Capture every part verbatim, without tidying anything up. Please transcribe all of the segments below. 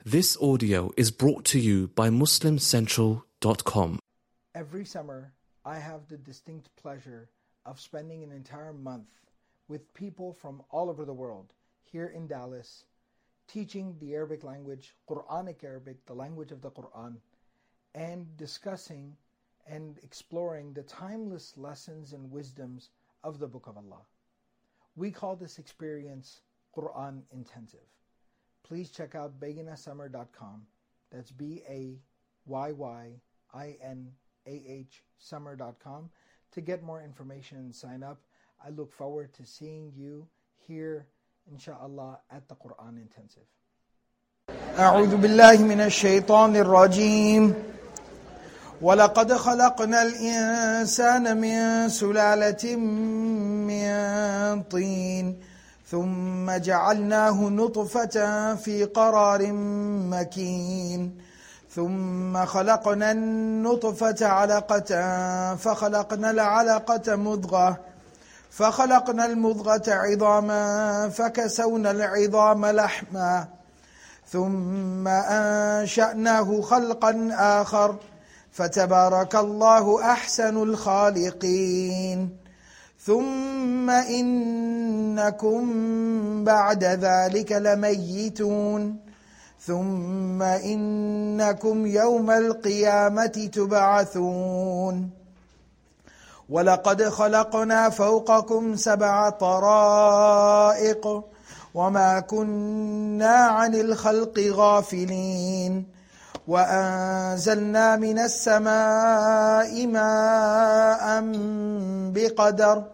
This audio is brought to you by Muslim Central dot com. Every summer, I have the distinct pleasure of spending an entire month with people from all over the world here in Dallas, teaching the Arabic language, Quranic Arabic, the language of the Quran, and discussing and exploring the timeless lessons and wisdoms of the Book of Allah. We call this experience Quran Intensive. Please check out Bayina Summer dot com. That's B A Y Y I N A H Summer dot com to get more information and sign up. I look forward to seeing you here, inshallah, at the Quran Intensive. أعوذ بالله من الشيطان الرجيم ولقد خلقنا الإنسان من سلالة من طين ثم جعلناه نطفة في قرار مكين ثم خلقنا النطفة علقة فخلقنا العلقة مضغة فخلقنا المضغة عظاما فكسونا العظام لحما ثم أنشأناه خلقا آخر فتبارك الله أحسن الخالقين ثم إنكم بعد ذلك لميتون ثم إنكم يوم القيامة تبعثون ولقد خلقنا فوقكم سبع طرائق وما كنا عن الخلق غافلين وأنزلنا من السماء ماء بقدر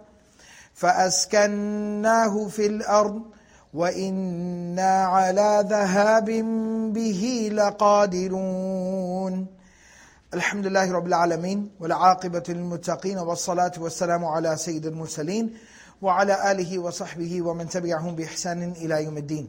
فأسكناه في الأرض وإنا على ذهاب به لقادرون الحمد لله رب العالمين والعاقبة للمتقين والصلاة والسلام على سيد المرسلين وعلى آله وصحبه ومن تبعهم بإحسان إلى يوم الدين.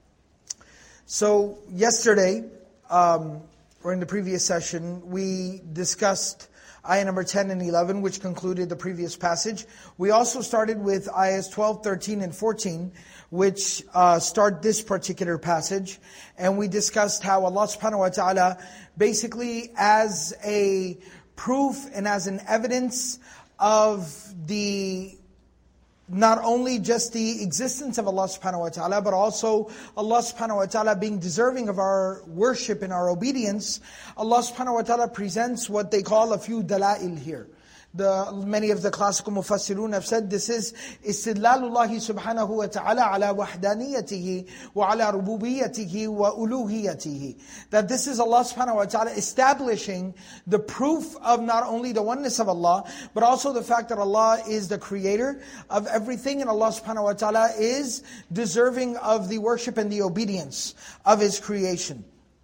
So yesterday, um, or in the previous session, we discussed ayah number ten and eleven, which concluded the previous passage. We also started with ayahs twelve, thirteen, and fourteen, which uh, start this particular passage. And we discussed how Allah subhanahu wa ta'ala, basically as a proof and as an evidence of the not only just the existence of Allah subhanahu wa ta'ala, but also Allah subhanahu wa ta'ala being deserving of our worship and our obedience, Allah subhanahu wa ta'ala presents what they call a few dala'il here. The, many of the classical mufassirun have said this is istidlalullahi subhanahu wa ta'ala ala wahdaniyatihi wa ala rububiyyatihi wa uluhiyatihi. That this is Allah subhanahu wa ta'ala establishing the proof of not only the oneness of Allah, but also the fact that Allah is the creator of everything, and Allah subhanahu wa ta'ala is deserving of the worship and the obedience of His creation.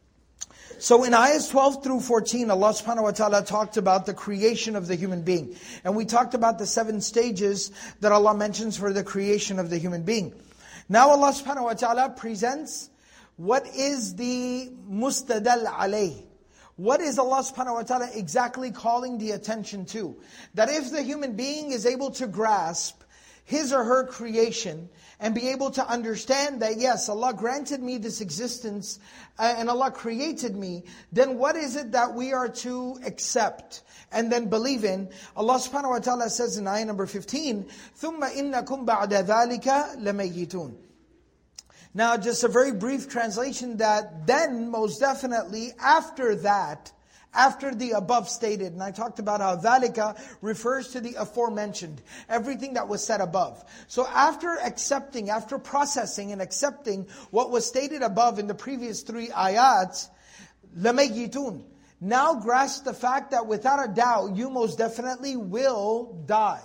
So in ayahs twelve through fourteen, Allah subhanahu wa ta'ala talked about the creation of the human being. And we talked about the seven stages that Allah mentions for the creation of the human being. Now Allah subhanahu wa ta'ala presents what is the mustadal alayh. What is Allah subhanahu wa ta'ala exactly calling the attention to? That if the human being is able to grasp his or her creation and be able to understand that yes, Allah granted me this existence uh, and Allah created me, then what is it that we are to accept and then believe in? Allah subhanahu wa ta'ala says in ayah number fifteen, ثُمَّ إِنَّكُمْ بَعْدَ ذَلِكَ لَمَيِّتُونَ. Now just a very brief translation, that then most definitely after that, after the above stated, and I talked about how dhalika refers to the aforementioned, everything that was said above. So after accepting, after processing and accepting what was stated above in the previous three ayats, لَمَيِّتُونَ, now grasp the fact that without a doubt, you most definitely will die.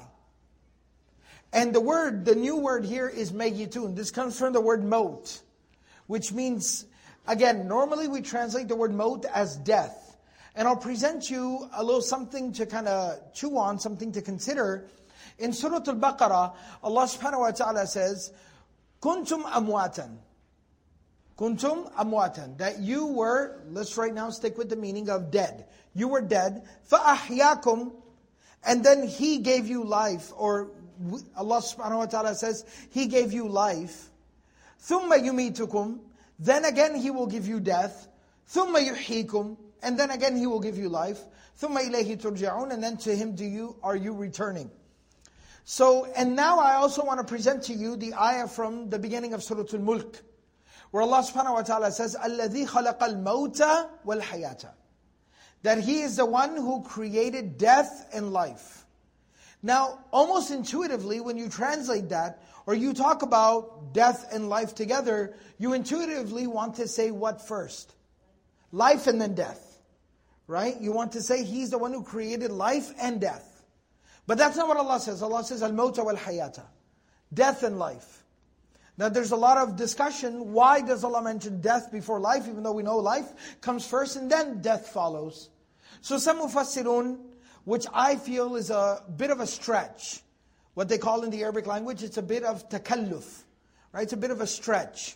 And the word, the new word here is mayyitun. This comes from the word maut, which means, again, normally we translate the word maut as death. And I'll present you a little something to kind of chew on, something to consider. In Surah Al-Baqarah, Allah subhanahu wa ta'ala says, Kuntum amwatan. Kuntum amwatan. That you were, let's right now stick with the meaning of dead. You were dead. فَأَحْيَاكُمْ. And then He gave you life, or Allah subhanahu wa ta'ala says, He gave you life. ثُمَّ يُمِيتُكُمْ. Then again He will give you death. ثُمَّ يُحْيِيكُمْ, and then again He will give you life. ثُمَّ إِلَيْهِ تُرْجَعُونَ, and then to Him do you are you returning. So, and now I also want to present to you the ayah from the beginning of Surah Al-Mulk, where Allah subhanahu wa ta'ala says, الَّذِي خَلَقَ الْمَوْتَ وَالْحَيَاةَ, that He is the one who created death and life. Now, almost intuitively, when you translate that, or you talk about death and life together, you intuitively want to say what first? Life and then death. Right? You want to say He's the one who created life and death. But that's not what Allah says. Allah says, Al-Mawta wal-Hayata, death and life. Now there's a lot of discussion, why does Allah mention death before life, even though we know life comes first and then death follows. So some Mufassirun, which I feel is a bit of a stretch, what they call in the Arabic language, it's a bit of takalluf, right? It's a bit of a stretch.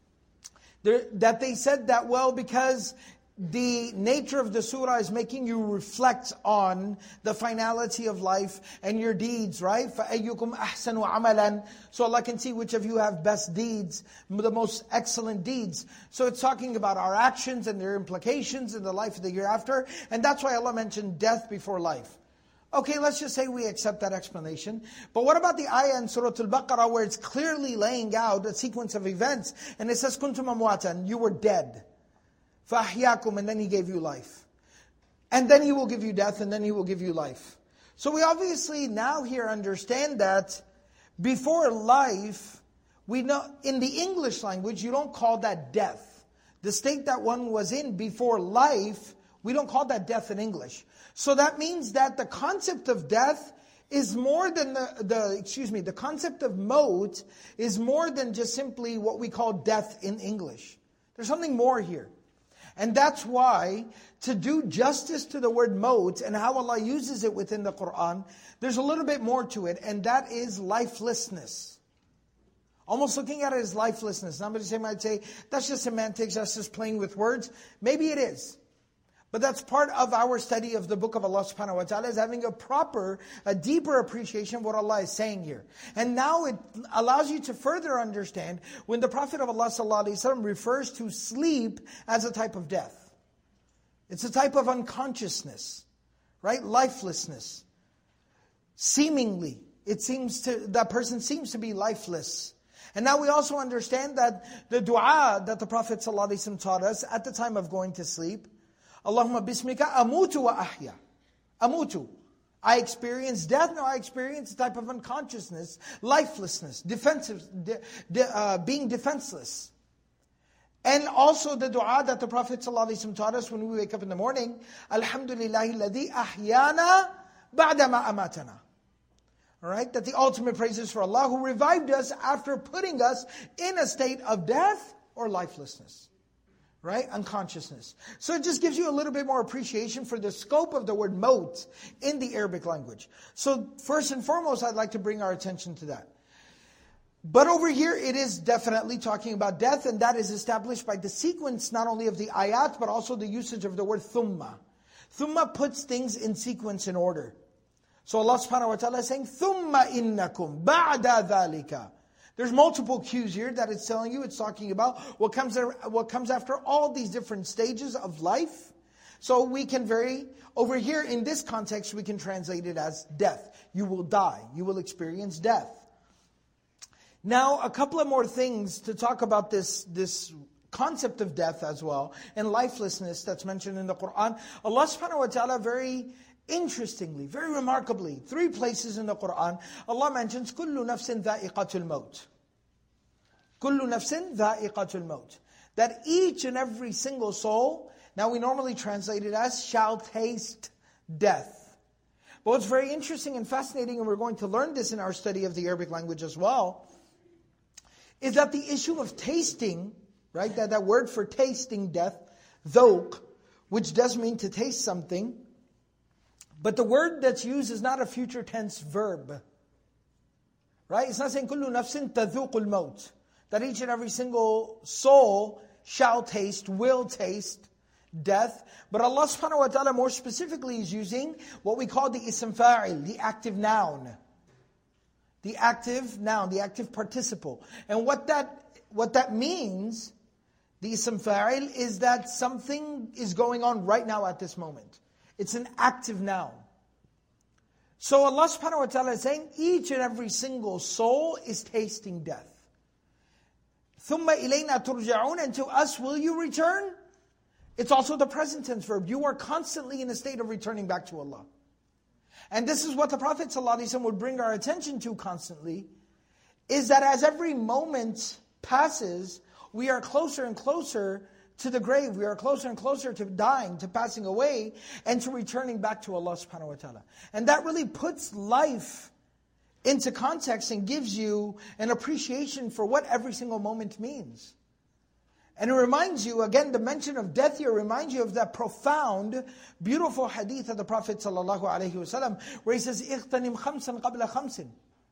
There, that they said that, well, because the nature of the surah is making you reflect on the finality of life and your deeds, right? فَأَيُّكُمْ أَحْسَنُ عَمَلًا, so Allah can see which of you have best deeds, the most excellent deeds. So it's talking about our actions and their implications in the life of the hereafter, and that's why Allah mentioned death before life. Okay, let's just say we accept that explanation. But what about the ayah in Surah Al-Baqarah where it's clearly laying out a sequence of events, and it says, كُنْتُمْ أَمْوَاتًا, you were dead. فَأَحْيَاكُمْ, and then He gave you life. And then He will give you death, and then He will give you life. So we obviously now here understand that before life, we know in the English language, you don't call that death. The state that one was in before life, we don't call that death in English. So that means that the concept of death is more than the, the excuse me, the concept of maut is more than just simply what we call death in English. There's something more here. And that's why, to do justice to the word maut and how Allah uses it within the Qur'an, there's a little bit more to it, and that is lifelessness. Almost looking at it as lifelessness. Somebody might say, that's just semantics, that's just playing with words. Maybe it is. But that's part of our study of the book of Allah subhanahu wa ta'ala, is having a proper, a deeper appreciation of what Allah is saying here. And now it allows you to further understand when the Prophet of Allah sallallahu alaihi wasallam refers to sleep as a type of death. It's a type of unconsciousness, right? Lifelessness. Seemingly, it seems to, that person seems to be lifeless. And now we also understand that the dua that the Prophet sallallahu alaihi wasallam taught us at the time of going to sleep, Allahumma bismika amutu wa ahya. Amutu. I experience death, no, I experience a type of unconsciousness, lifelessness, defensive, de, de, uh, being defenseless. And also the dua that the Prophet ﷺ taught us when we wake up in the morning, Alhamdulillahi alladhi ahyana ba'dama amatana. Alright, that the ultimate praise is for Allah who revived us after putting us in a state of death or lifelessness. Right? Unconsciousness. So it just gives you a little bit more appreciation for the scope of the word maut in the Arabic language. So first and foremost, I'd like to bring our attention to that. But over here, it is definitely talking about death, and that is established by the sequence not only of the ayat, but also the usage of the word thumma. Thumma puts things in sequence, in order. So Allah subhanahu wa ta'ala is saying, thumma innakum ba'da dhalika. There's multiple cues here that it's telling you. It's talking about what comes what comes after all these different stages of life. So we can very, over here in this context, we can translate it as death. You will die. You will experience death. Now, a couple of more things to talk about this, this concept of death as well, and lifelessness that's mentioned in the Qur'an. Allah subhanahu wa ta'ala very interestingly, very remarkably, three places in the Qur'an, Allah mentions, كُلُّ نَفْسٍ ذَائِقَةُ الْمَوْتِ. كُلُّ نَفْسٍ ذَائِقَةُ الْمَوْتِ. That each and every single soul, now we normally translate it as, shall taste death. But what's very interesting and fascinating, and we're going to learn this in our study of the Arabic language as well, is that the issue of tasting, right, that, that word for tasting death, dhawq, which does mean to taste something, but the word that's used is not a future tense verb. Right? It's not saying كُلُّ نَفْسٍ تَذُوقُ الْمَوْتِ, that each and every single soul shall taste, will taste death. But Allah subhanahu wa ta'ala more specifically is using what we call the ism fa'il, the active noun. The active noun, the active participle. And what that what that means The ism fa'il is that something is going on right now at this moment. It's an active noun. So Allah subhanahu wa ta'ala is saying, each and every single soul is tasting death. ثُمَّ إِلَيْنَا تُرْجَعُونَ, and to us will you return? It's also the present tense verb. You are constantly in a state of returning back to Allah. And this is what the Prophet ﷺ would bring our attention to constantly, is that as every moment passes, we are closer and closer to the grave. We are closer and closer to dying, to passing away, and to returning back to Allah subhanahu wa ta'ala. And that really puts life into context and gives you an appreciation for what every single moment means. And it reminds you, again, the mention of death here reminds you of that profound, beautiful hadith of the Prophet ﷺ, where he says, اِغْتَنِمْ خَمْسًا قَبْلَ خَمْسٍ.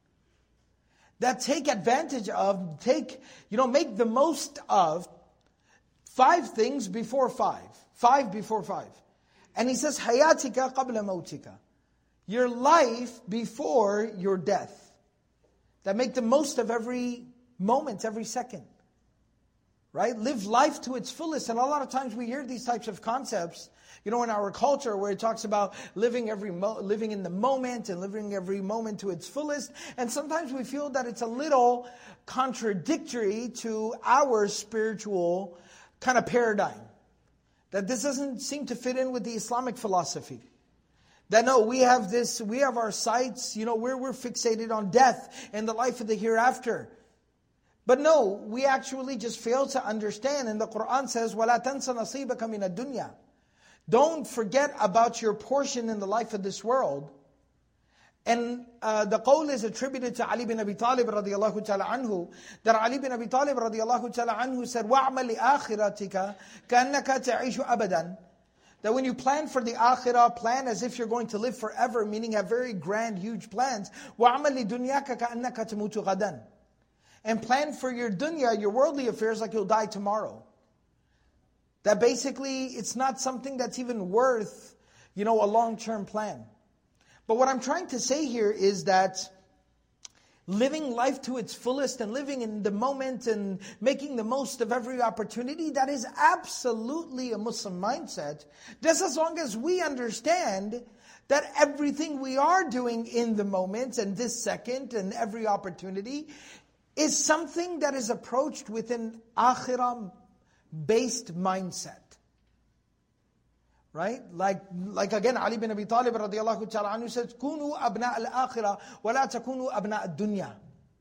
That take advantage of, take, you know, make the most of five things before five. Five before five. And he says, حَيَاتِكَ قَبْلَ مَوْتِكَ. Your life before your death. That make the most of every moment, every second. Right? Live life to its fullest. And a lot of times we hear these types of concepts, you know, in our culture where it talks about living every mo- living in the moment and living every moment to its fullest. And sometimes we feel that it's a little contradictory to our spiritual kind of paradigm. That this doesn't seem to fit in with the Islamic philosophy. That no, we have this, we have our sights, you know, where we're fixated on death and the life of the hereafter. But no, we actually just fail to understand. And the Quran says, وَلَا تَنْسَ نَصِيبَكَ مِنَ الدُّنْيَا. Don't forget about your portion in the life of this world. And uh, the qawl is attributed to Ali bin Abi Talib radiallahu ta'ala anhu, that Ali bin Abi Talib radiallahu ta'ala anhu said, وَعْمَلْ لِآخِرَتِكَ كَأَنَّكَ تَعِيشُ أَبَدًا. That when you plan for the akhirah, plan as if you're going to live forever, meaning have very grand, huge plans. وَعْمَلْ لِدُنْيَاكَ كَأَنَّكَ تَمُوتُ غَدًا. And plan for your dunya, your worldly affairs, like you'll die tomorrow. That basically, it's not something that's even worth, you know, a long-term plan. But what I'm trying to say here is that living life to its fullest and living in the moment and making the most of every opportunity, that is absolutely a Muslim mindset. Just as long as we understand that everything we are doing in the moment and this second and every opportunity is something that is approached with an akhirah-based mindset. Right? Like, like again, Ali bin Abi Talib radiallahu ta'ala anhu says, كُونُوا أَبْنَاءَ الْآخِرَةِ وَلَا تَكُونُوا أَبْنَاءَ الدُّنْيَا.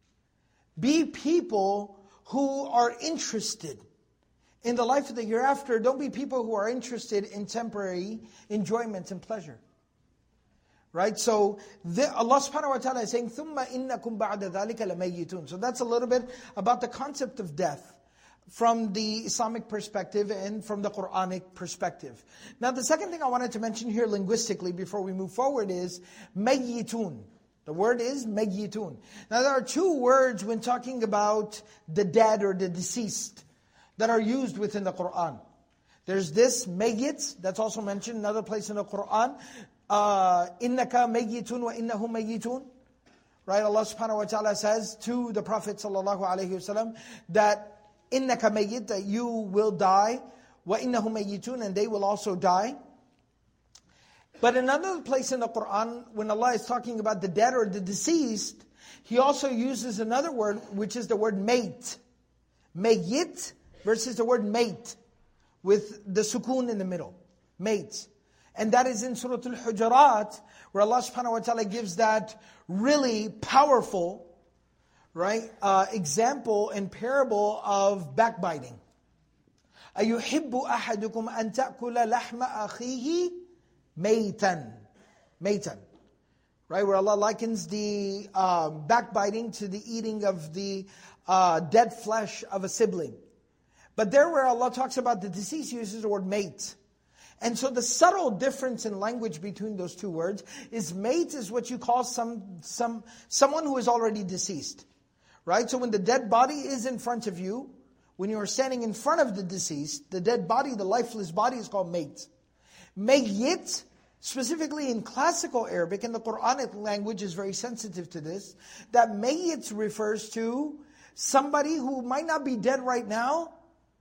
Be people who are interested in the life of the hereafter. Don't be people who are interested in temporary enjoyment and pleasure. Right? So the, Allah subhanahu wa ta'ala is saying, ثُمَّ إِنَّكُمْ بَعْدَ ذَلِكَ لَمَيِّتُونَ. So that's a little bit about the concept of death from the Islamic perspective and from the Quranic perspective. Now the second thing I wanted to mention here linguistically before we move forward is mayyitun. The word is mayyitun. Now there are two words when talking about the dead or the deceased that are used within the Quran. There's this mayyit, that's also mentioned another place in the Quran. إِنَّكَ مَيِّتٌ وَإِنَّهُمْ مَيِّتُونَ. Right, Allah subhanahu wa ta'ala says to the Prophet sallallahu alayhi wasallam that إِنَّكَ مَيِّتٌ, that you will die, وَإِنَّهُمْ مَيِّتُونَ, and they will also die. But another place in the Quran, when Allah is talking about the dead or the deceased, He also uses another word, which is the word mate. Mayyit versus the word mate, with the sukoon in the middle. Mate. And that is in Surah Al-Hujurat, where Allah subhanahu wa ta'ala gives that really powerful, right, uh, example and parable of backbiting. أَيُحِبُّ أَحَدُكُمْ أَن تَأْكُلَ لَحْمَ أَخِيهِ مَيْتًا. Maitan. Right, where Allah likens the uh, backbiting to the eating of the uh, dead flesh of a sibling. But there where Allah talks about the deceased, He uses the word mate. And so the subtle difference in language between those two words is mate is what you call some some someone who is already deceased. Right? So when the dead body is in front of you, when you are standing in front of the deceased, the dead body, the lifeless body is called mate. Mayyit, specifically in classical Arabic, and the Quranic language is very sensitive to this, that mayyit refers to somebody who might not be dead right now,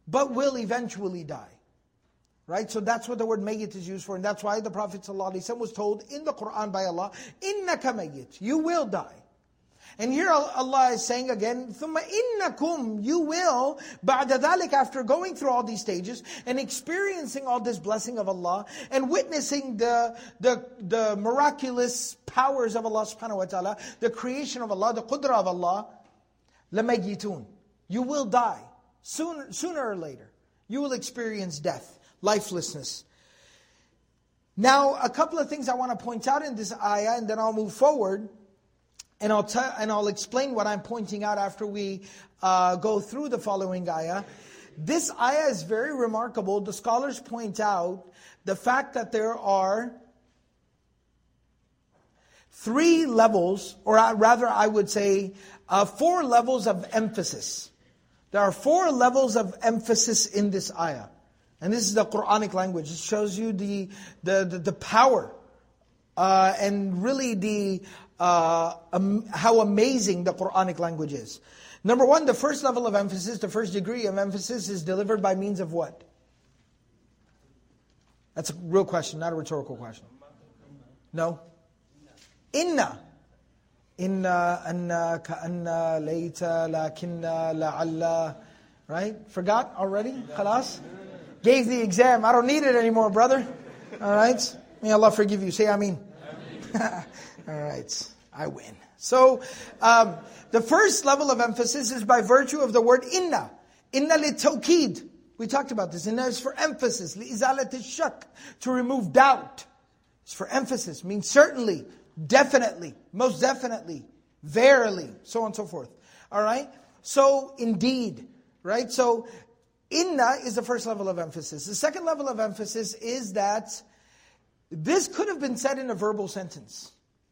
but will eventually die. Right? So that's what the word mayyit is used for. And that's why the Prophet ﷺ was told in the Qur'an by Allah, إِنَّكَ mayyit, you will die. And here Allah is saying again, ثُمَّ إِنَّكُمْ, you will, بَعْدَ ذَلِكَ, after going through all these stages, and experiencing all this blessing of Allah, and witnessing the, the, the miraculous powers of Allah subhanahu wa ta'ala, the creation of Allah, the qudra of Allah, لَمَيِّتُونَ, you will die. Sooner, sooner or later, you will experience death, lifelessness. Now, a couple of things I want to point out in this ayah, and then I'll move forward. And I'll tell, and I'll explain what I'm pointing out after we uh, go through the following ayah. This ayah is very remarkable. The scholars point out the fact that there are three levels, or rather I would say uh, four levels of emphasis. There are four levels of emphasis in this ayah. And this is the Quranic language. It shows you the, the, the, the power uh, and really the... Uh, um, how amazing the Quranic language is. Number one, the first level of emphasis, the first degree of emphasis is delivered by means of what? That's a real question, not a rhetorical question. No? Inna. Inna, anna, ka'anna, layta, lakinna, la'alla. Right? Forgot already? Khalas? Gave the exam. I don't need it anymore, brother. All right? May Allah forgive you. Say Ameen. All right, I win. So, um, the first level of emphasis is by virtue of the word inna. Inna litawkid. We talked about this. Inna is for emphasis. Li'izalat shak, to remove doubt. It's for emphasis. Means certainly, definitely, most definitely, verily, so on and so forth. All right? So, indeed. Right? So, inna is the first level of emphasis. The second level of emphasis is that this could have been said in a verbal sentence.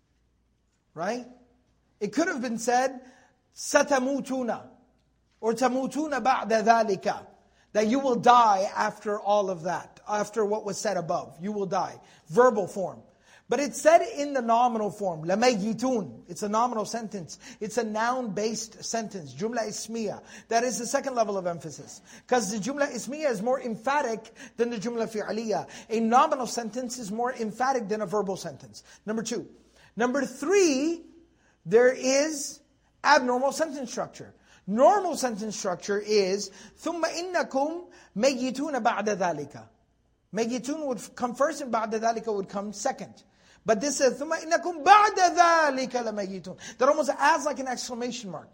Right? It could have been said, satamutuna, or tamutuna ba'da dhalika, that you will die after all of that, after what was said above. You will die. Verbal form. But it's said in the nominal form, لَمَيِّتُونَ. It's a nominal sentence. It's a noun-based sentence, jumla ismiya. That is the second level of emphasis. Because the jumla ismiya is more emphatic than the jumla fi'aliyah. A nominal sentence is more emphatic than a verbal sentence. Number two. Number three, there is abnormal sentence structure. Normal sentence structure is ثُمَّ إِنَّكُمْ مَيِّتُونَ بَعْدَ ذَلِكَ. مَيِّتُون would come first and بَعْدَ ذَلِكَ would come second. But this says ثُمَّ إِنَّكُمْ بَعْدَ ذَلِكَ لَمَيِّتُون. That almost adds like an exclamation mark.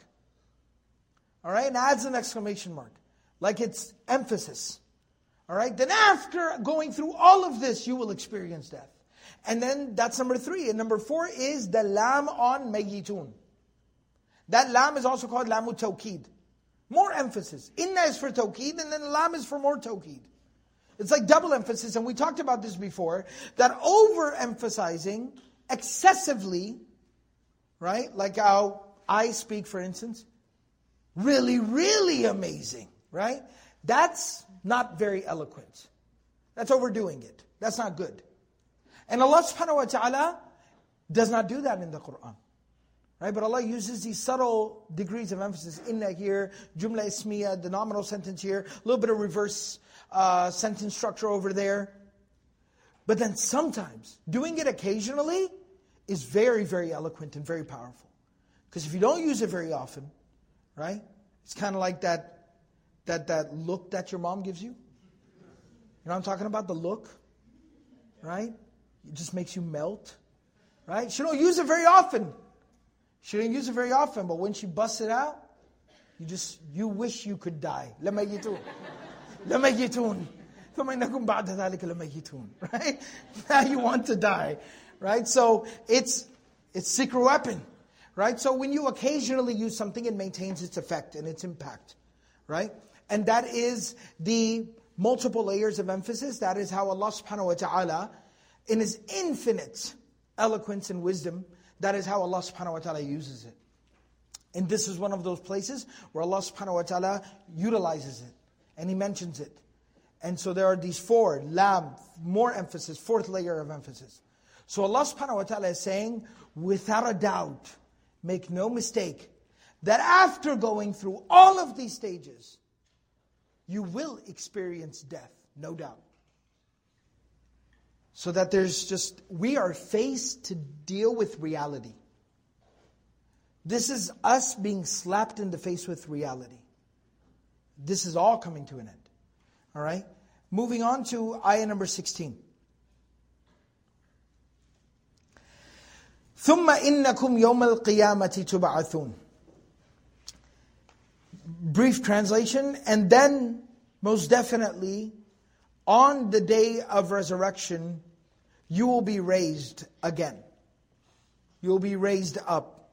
Alright, it adds an exclamation mark. Like it's emphasis. Alright, then after going through all of this, you will experience death. And then that's number three. And number four is the lam on mayyitun. That lam is also called lamu tawqid. More emphasis. Inna is for tawqid and then lam is for more tawqid. It's like double emphasis, and we talked about this before, that overemphasizing excessively, right? Like how I speak, for instance, really, really amazing, right? That's not very eloquent. That's overdoing it. That's not good. And Allah subhanahu wa ta'ala does not do that in the Qur'an. Right? But Allah uses these subtle degrees of emphasis. Inna here, jumla ismiya, the nominal sentence here, a little bit of reverse uh, sentence structure over there. But then sometimes, doing it occasionally is very, very eloquent and very powerful. Because if you don't use it very often, right? It's kind of like that, that, that look that your mom gives you. You know what I'm talking about? The look, right? It just makes you melt, right? She don't use it very often. She didn't use it very often, but when she busts it out, you just, you wish you could die. لَمَيِّتُونَ لَمَيِّتُونَ ثُمَّ إِنَّكُمْ بَعْدَ ذَلِكَ لَمَيِّتُونَ. Right? Now you want to die, right? So it's, it's secret weapon, right? So when you occasionally use something, it maintains its effect and its impact, right? And that is the multiple layers of emphasis. That is how Allah subhanahu wa ta'ala, in His infinite eloquence and wisdom, that is how Allah subhanahu wa ta'ala uses it. And this is one of those places where Allah subhanahu wa ta'ala utilizes it. And He mentions it. And so there are these four, lam, more emphasis, fourth layer of emphasis. So Allah subhanahu wa ta'ala is saying, without a doubt, make no mistake, that after going through all of these stages, you will experience death, no doubt. So that there's just, we are faced to deal with reality. This is us being slapped in the face with reality. This is all coming to an end. All right? Moving on to ayah number sixteen. ثُمَّ إِنَّكُمْ يَوْمَ الْقِيَامَةِ تُبْعَثُونَ. Brief translation, and then most definitely on the day of resurrection, you will be raised again. You will be raised up.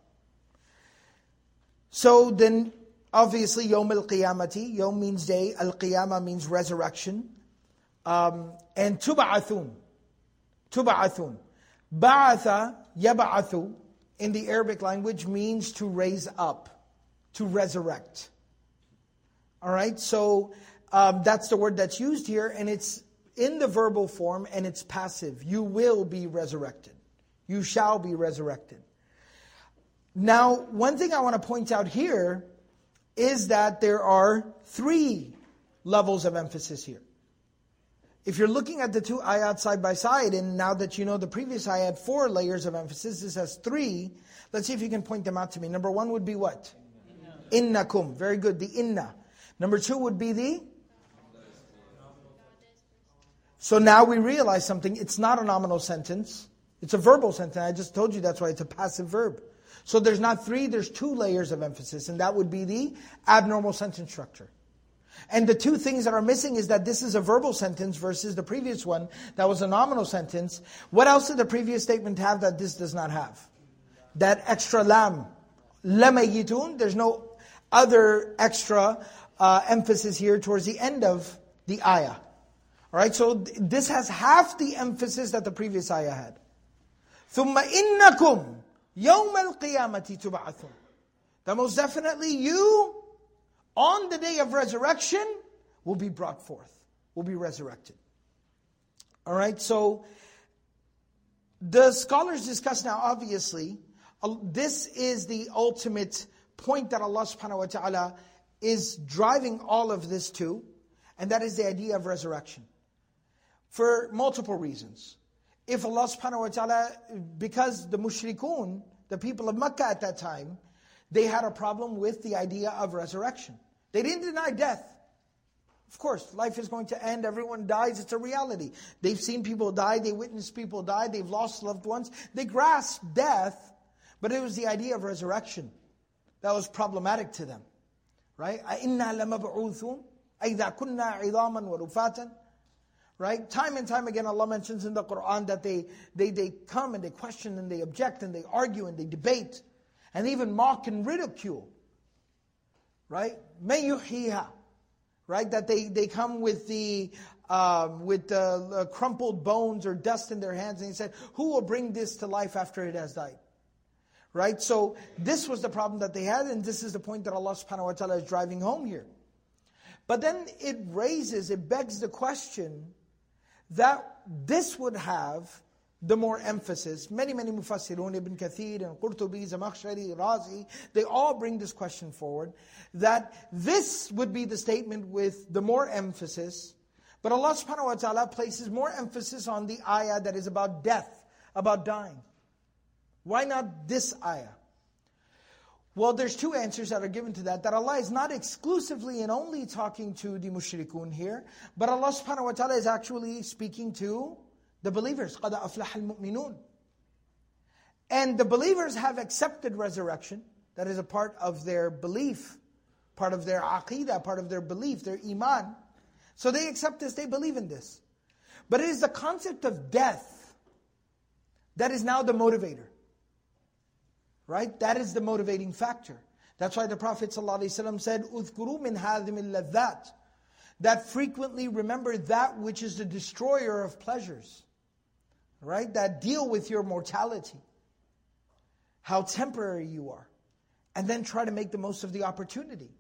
So then, obviously, Yawm al-Qiyamati, Yawm means day, al-Qiyamah means resurrection. Um, and tub'athun, tub'athun. Ba'atha, yab'athu, in the Arabic language means to raise up, to resurrect. Alright, so um, that's the word that's used here, and it's in the verbal form, and it's passive. You will be resurrected. You shall be resurrected. Now, one thing I want to point out here is that there are three levels of emphasis here. If you're looking at the two ayat side by side, and now that you know the previous ayat had four layers of emphasis, this has three. Let's see if you can point them out to me. Number one would be what? Inna. Innakum. Very good, the inna. Number two would be the? So now we realize something. It's not a nominal sentence. It's a verbal sentence. I just told you that's why it's a passive verb. So there's not three, there's two layers of emphasis. And that would be the abnormal sentence structure. And the two things that are missing is that this is a verbal sentence versus the previous one that was a nominal sentence. What else did the previous statement have that this does not have? That extra lam. Lamayitun. There's no other extra uh, emphasis here towards the end of the ayah. Alright, so th- this has half the emphasis that the previous ayah had. ثُمَّ إِنَّكُمْ يَوْمَ الْقِيَامَةِ تُبْعَثُونَ. That most definitely you, on the day of resurrection, will be brought forth, will be resurrected. Alright, so the scholars discuss now, obviously, uh, this is the ultimate point that Allah subhanahu wa ta'ala is driving all of this to, and that is the idea of resurrection. For multiple reasons. If Allah subhanahu wa ta'ala, because the mushrikun, the people of Makkah at that time, they had a problem with the idea of resurrection. They didn't deny death. Of course, life is going to end, everyone dies, it's a reality. They've seen people die, they witnessed people die, they've lost loved ones. They grasped death, but it was the idea of resurrection that was problematic to them. Right? أَإِنَّا لَمَبْعُوثُونَ أَإِذَا كُنَّا عِظَامًا وَرُفَاتًا. Right? Time and time again Allah mentions in the Qur'an that they, they, they come and they question and they object and they argue and they debate and even mock and ridicule. Right? مَنْ يُحْيِيهَا. Right? That they, they come with the um, with the uh, crumpled bones or dust in their hands and they said, who will bring this to life after it has died? Right? So this was the problem that they had, and this is the point that Allah subhanahu wa ta'ala is driving home here. But then it raises, it begs the question that this would have the more emphasis. Many, many Mufassirun, Ibn Kathir and Qurtubi, Zamakhshari, Razi, they all bring this question forward, that this would be the statement with the more emphasis, but Allah subhanahu wa ta'ala places more emphasis on the ayah that is about death, about dying. Why not this ayah? Well, there's two answers that are given to that. That Allah is not exclusively and only talking to the mushrikun here, but Allah subhanahu wa ta'ala is actually speaking to the believers. قَدْ أَفْلَحَ الْمُؤْمِنُونَ. And the believers have accepted resurrection. That is a part of their belief, part of their aqeedah, part of their belief, their iman. So they accept this, they believe in this. But it is the concept of death that is now the motivator. Right? That is the motivating factor. That's why the Prophet ﷺ said, اذْكُرُوا مِنْ هَذِمِ اللَّذَّاتِ. That frequently remember that which is the destroyer of pleasures. Right? That deal with your mortality. How temporary you are. And then try to make the most of the opportunity.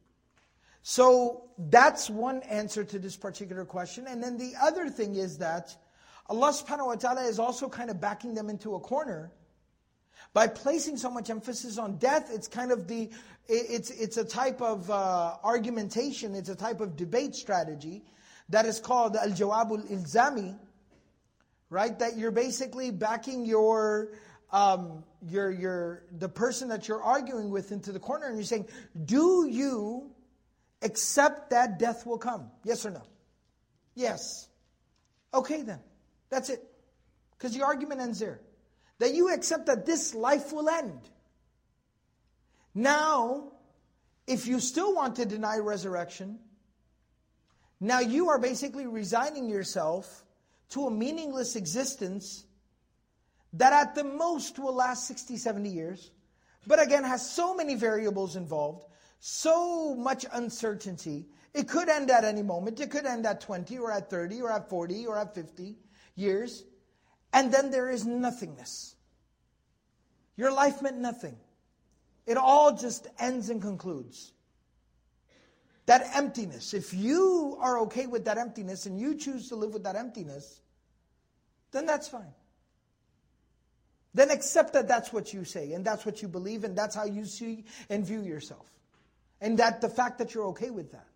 So that's one answer to this particular question. And then the other thing is that Allah subhanahu wa ta'ala is also kind of backing them into a corner By placing so much emphasis on death, it's kind of the, it's it's a type of uh, argumentation, it's a type of debate strategy that is called al-jawab al-ilzami, right? That you're basically backing your, um, your, your, the person that you're arguing with into the corner and you're saying, do you accept that death will come? Yes or no? Yes. Okay then, that's it. Because the argument ends there. That you accept that this life will end. Now, if you still want to deny resurrection, now you are basically resigning yourself to a meaningless existence that at the most will last sixty, seventy years, but again has so many variables involved, so much uncertainty. It could end at any moment. It could end at twenty or at thirty or at forty or at fifty years. And then there is nothingness. Your life meant nothing. It all just ends and concludes. That emptiness, if you are okay with that emptiness and you choose to live with that emptiness, then that's fine. Then accept that that's what you say and that's what you believe and that's how you see and view yourself. And that the fact that you're okay with that.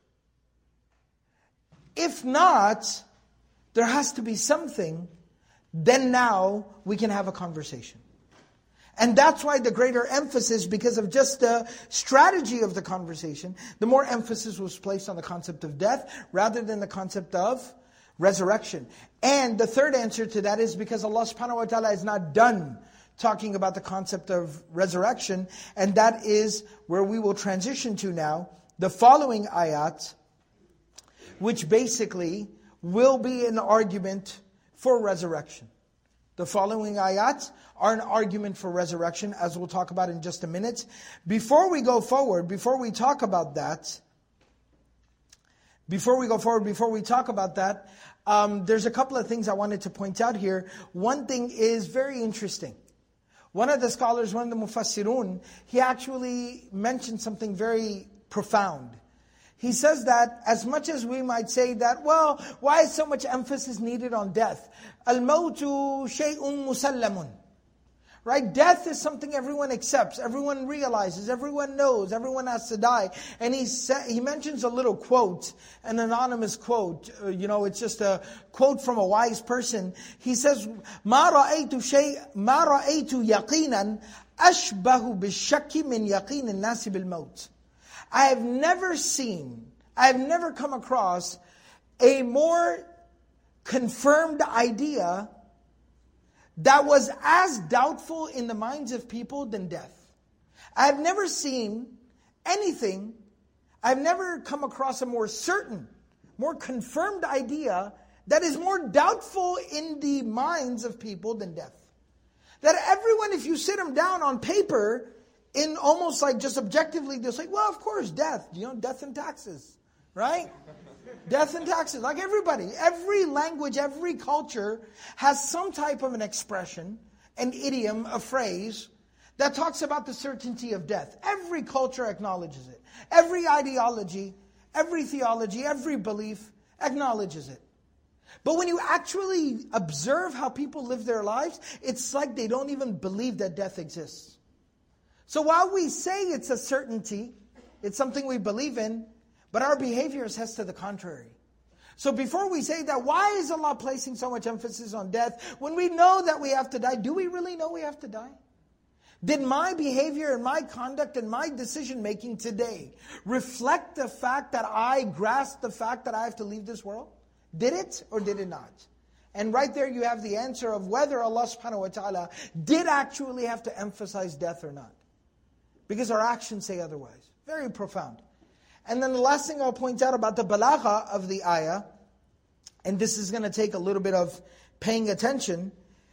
If not, there has to be something, then now we can have a conversation. And that's why the greater emphasis, because of just the strategy of the conversation, the more emphasis was placed on the concept of death rather than the concept of resurrection. And the third answer to that is because Allah subhanahu wa ta'ala is not done talking about the concept of resurrection. And that is where we will transition to now. The following ayat, which basically will be an argument for resurrection. The following ayat are an argument for resurrection, as we'll talk about in just a minute. Before we go forward, before we talk about that, before we go forward, before we talk about that, um, there's a couple of things I wanted to point out here. One thing is very interesting. One of the scholars, one of the mufassirun, he actually mentioned something very profound. He says that as much as we might say that, well, why is so much emphasis needed on death? Al-mawtu shay'un musallamun. Right? Death is something everyone accepts, everyone realizes, everyone knows, everyone has to die. And he sa- he mentions a little quote, an anonymous quote. Uh, you know, it's just a quote from a wise person. He says, مَا رَأَيْتُ شَيْءٍ مَا رَأَيْتُ يَقِينًا أَشْبَهُ بِالشَّكِّ مِنْ يَقِينِ النَّاسِ بِالْمَوْتِ. I have never seen, I have never come across a more confirmed idea that was as doubtful in the minds of people than death. I have never seen anything, I've never come across a more certain, more confirmed idea that is more doubtful in the minds of people than death. That everyone, if you sit them down on paper, in almost like just objectively, they'll say, well, of course, death, you know, death and taxes, right? Death and taxes, like everybody. Every language, every culture has some type of an expression, an idiom, a phrase that talks about the certainty of death. Every culture acknowledges it. Every ideology, every theology, every belief acknowledges it. But when you actually observe how people live their lives, it's like they don't even believe that death exists. So while we say it's a certainty, it's something we believe in, but our behavior says to the contrary. So before we say that, why is Allah placing so much emphasis on death? When we know that we have to die, do we really know we have to die? Did my behavior and my conduct and my decision making today reflect the fact that I grasp the fact that I have to leave this world? Did it or did it not? And right there you have the answer of whether Allah subhanahu wa ta'ala did actually have to emphasize death or not. Because our actions say otherwise. Very profound. And then the last thing I'll point out about the balagha of the ayah, and this is going to take a little bit of paying attention.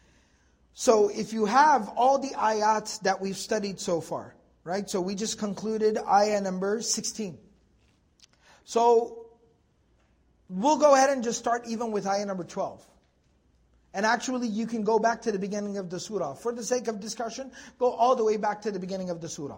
So if you have all the ayats that we've studied so far, right? So we just concluded ayah number sixteen. So we'll go ahead and just start even with ayah number twelve. And actually you can go back to the beginning of the surah. For the sake of discussion, go all the way back to the beginning of the surah.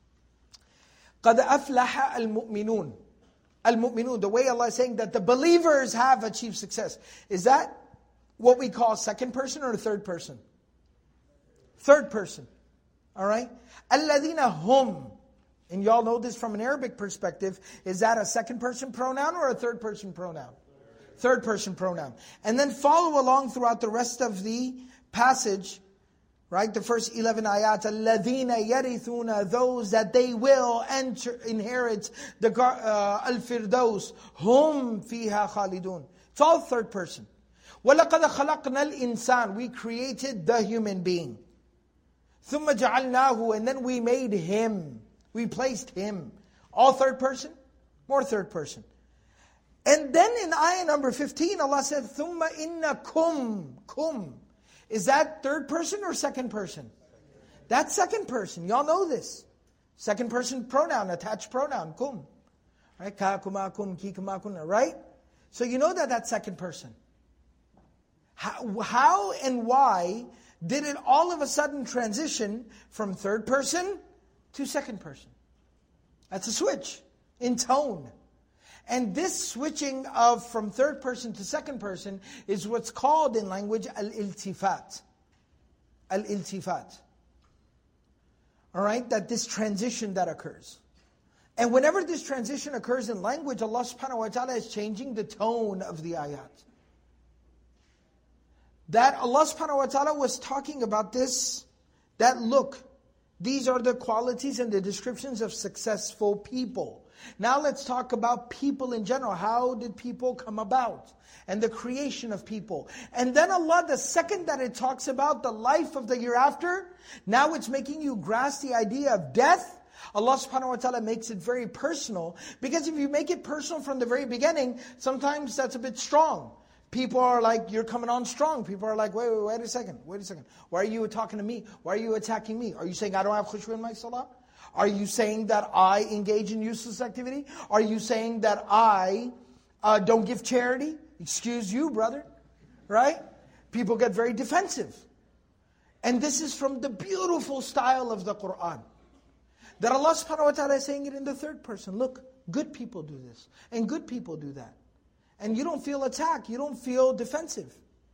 قَدْ أَفْلَحَ الْمُؤْمِنُونَ Al-mu'minun, the way Allah is saying that the believers have achieved success. Is that what we call second person or third person? Third person. All right? الَّذِينَ hum. And y'all know this from an Arabic perspective. Is that a second person pronoun or a third person pronoun? Third person pronoun. And then follow along throughout the rest of the passage. Right? The first eleven ayat. الَّذِينَ يَرِثُونَ. Those that they will enter, inherit the uh, al-firdaus. Hum fiha khalidun. It's all third person. وَلَقَدْ خَلَقْنَا الْإِنسَانِ. We created the human being. ثُمَّ جَعَلْنَاهُ. And then we made him. We placed him. All third person? More third person. And then in ayah number fifteen, Allah said, ثُمَّ إِنَّكُمْ. Kum. Is that third person or second person? That's second person. Y'all know this. Second person pronoun, attached pronoun, kum. Right? Ka, kuma, kum, ki, kuma, kun. Right? So you know that that's second person. How, how and why did it all of a sudden transition from third person to second person? That's a switch in tone. And this switching of from third person to second person is what's called in language al-iltifat. Al-iltifat. All right? That this transition that occurs. And whenever this transition occurs in language, Allah subhanahu wa ta'ala is changing the tone of the ayat. That Allah subhanahu wa ta'ala was talking about this, that look, these are the qualities and the descriptions of successful people. Now let's talk about people in general. How did people come about? And the creation of people. And then Allah, the second that it talks about the life of the hereafter, now it's making you grasp the idea of death. Allah subhanahu wa ta'ala makes it very personal. Because if you make it personal from the very beginning, sometimes that's a bit strong. People are like, you're coming on strong. People are like, wait, wait, wait a second. Wait a second. Why are you talking to me? Why are you attacking me? Are you saying I don't have khushu in my salah? Are you saying that I engage in useless activity? Are you saying that I uh, don't give charity? Excuse you, brother. Right? People get very defensive. And this is from the beautiful style of the Qur'an. That Allah subhanahu wa ta'ala is saying it in the third person. Look, good people do this. And good people do that. And you don't feel attacked. You don't feel defensive.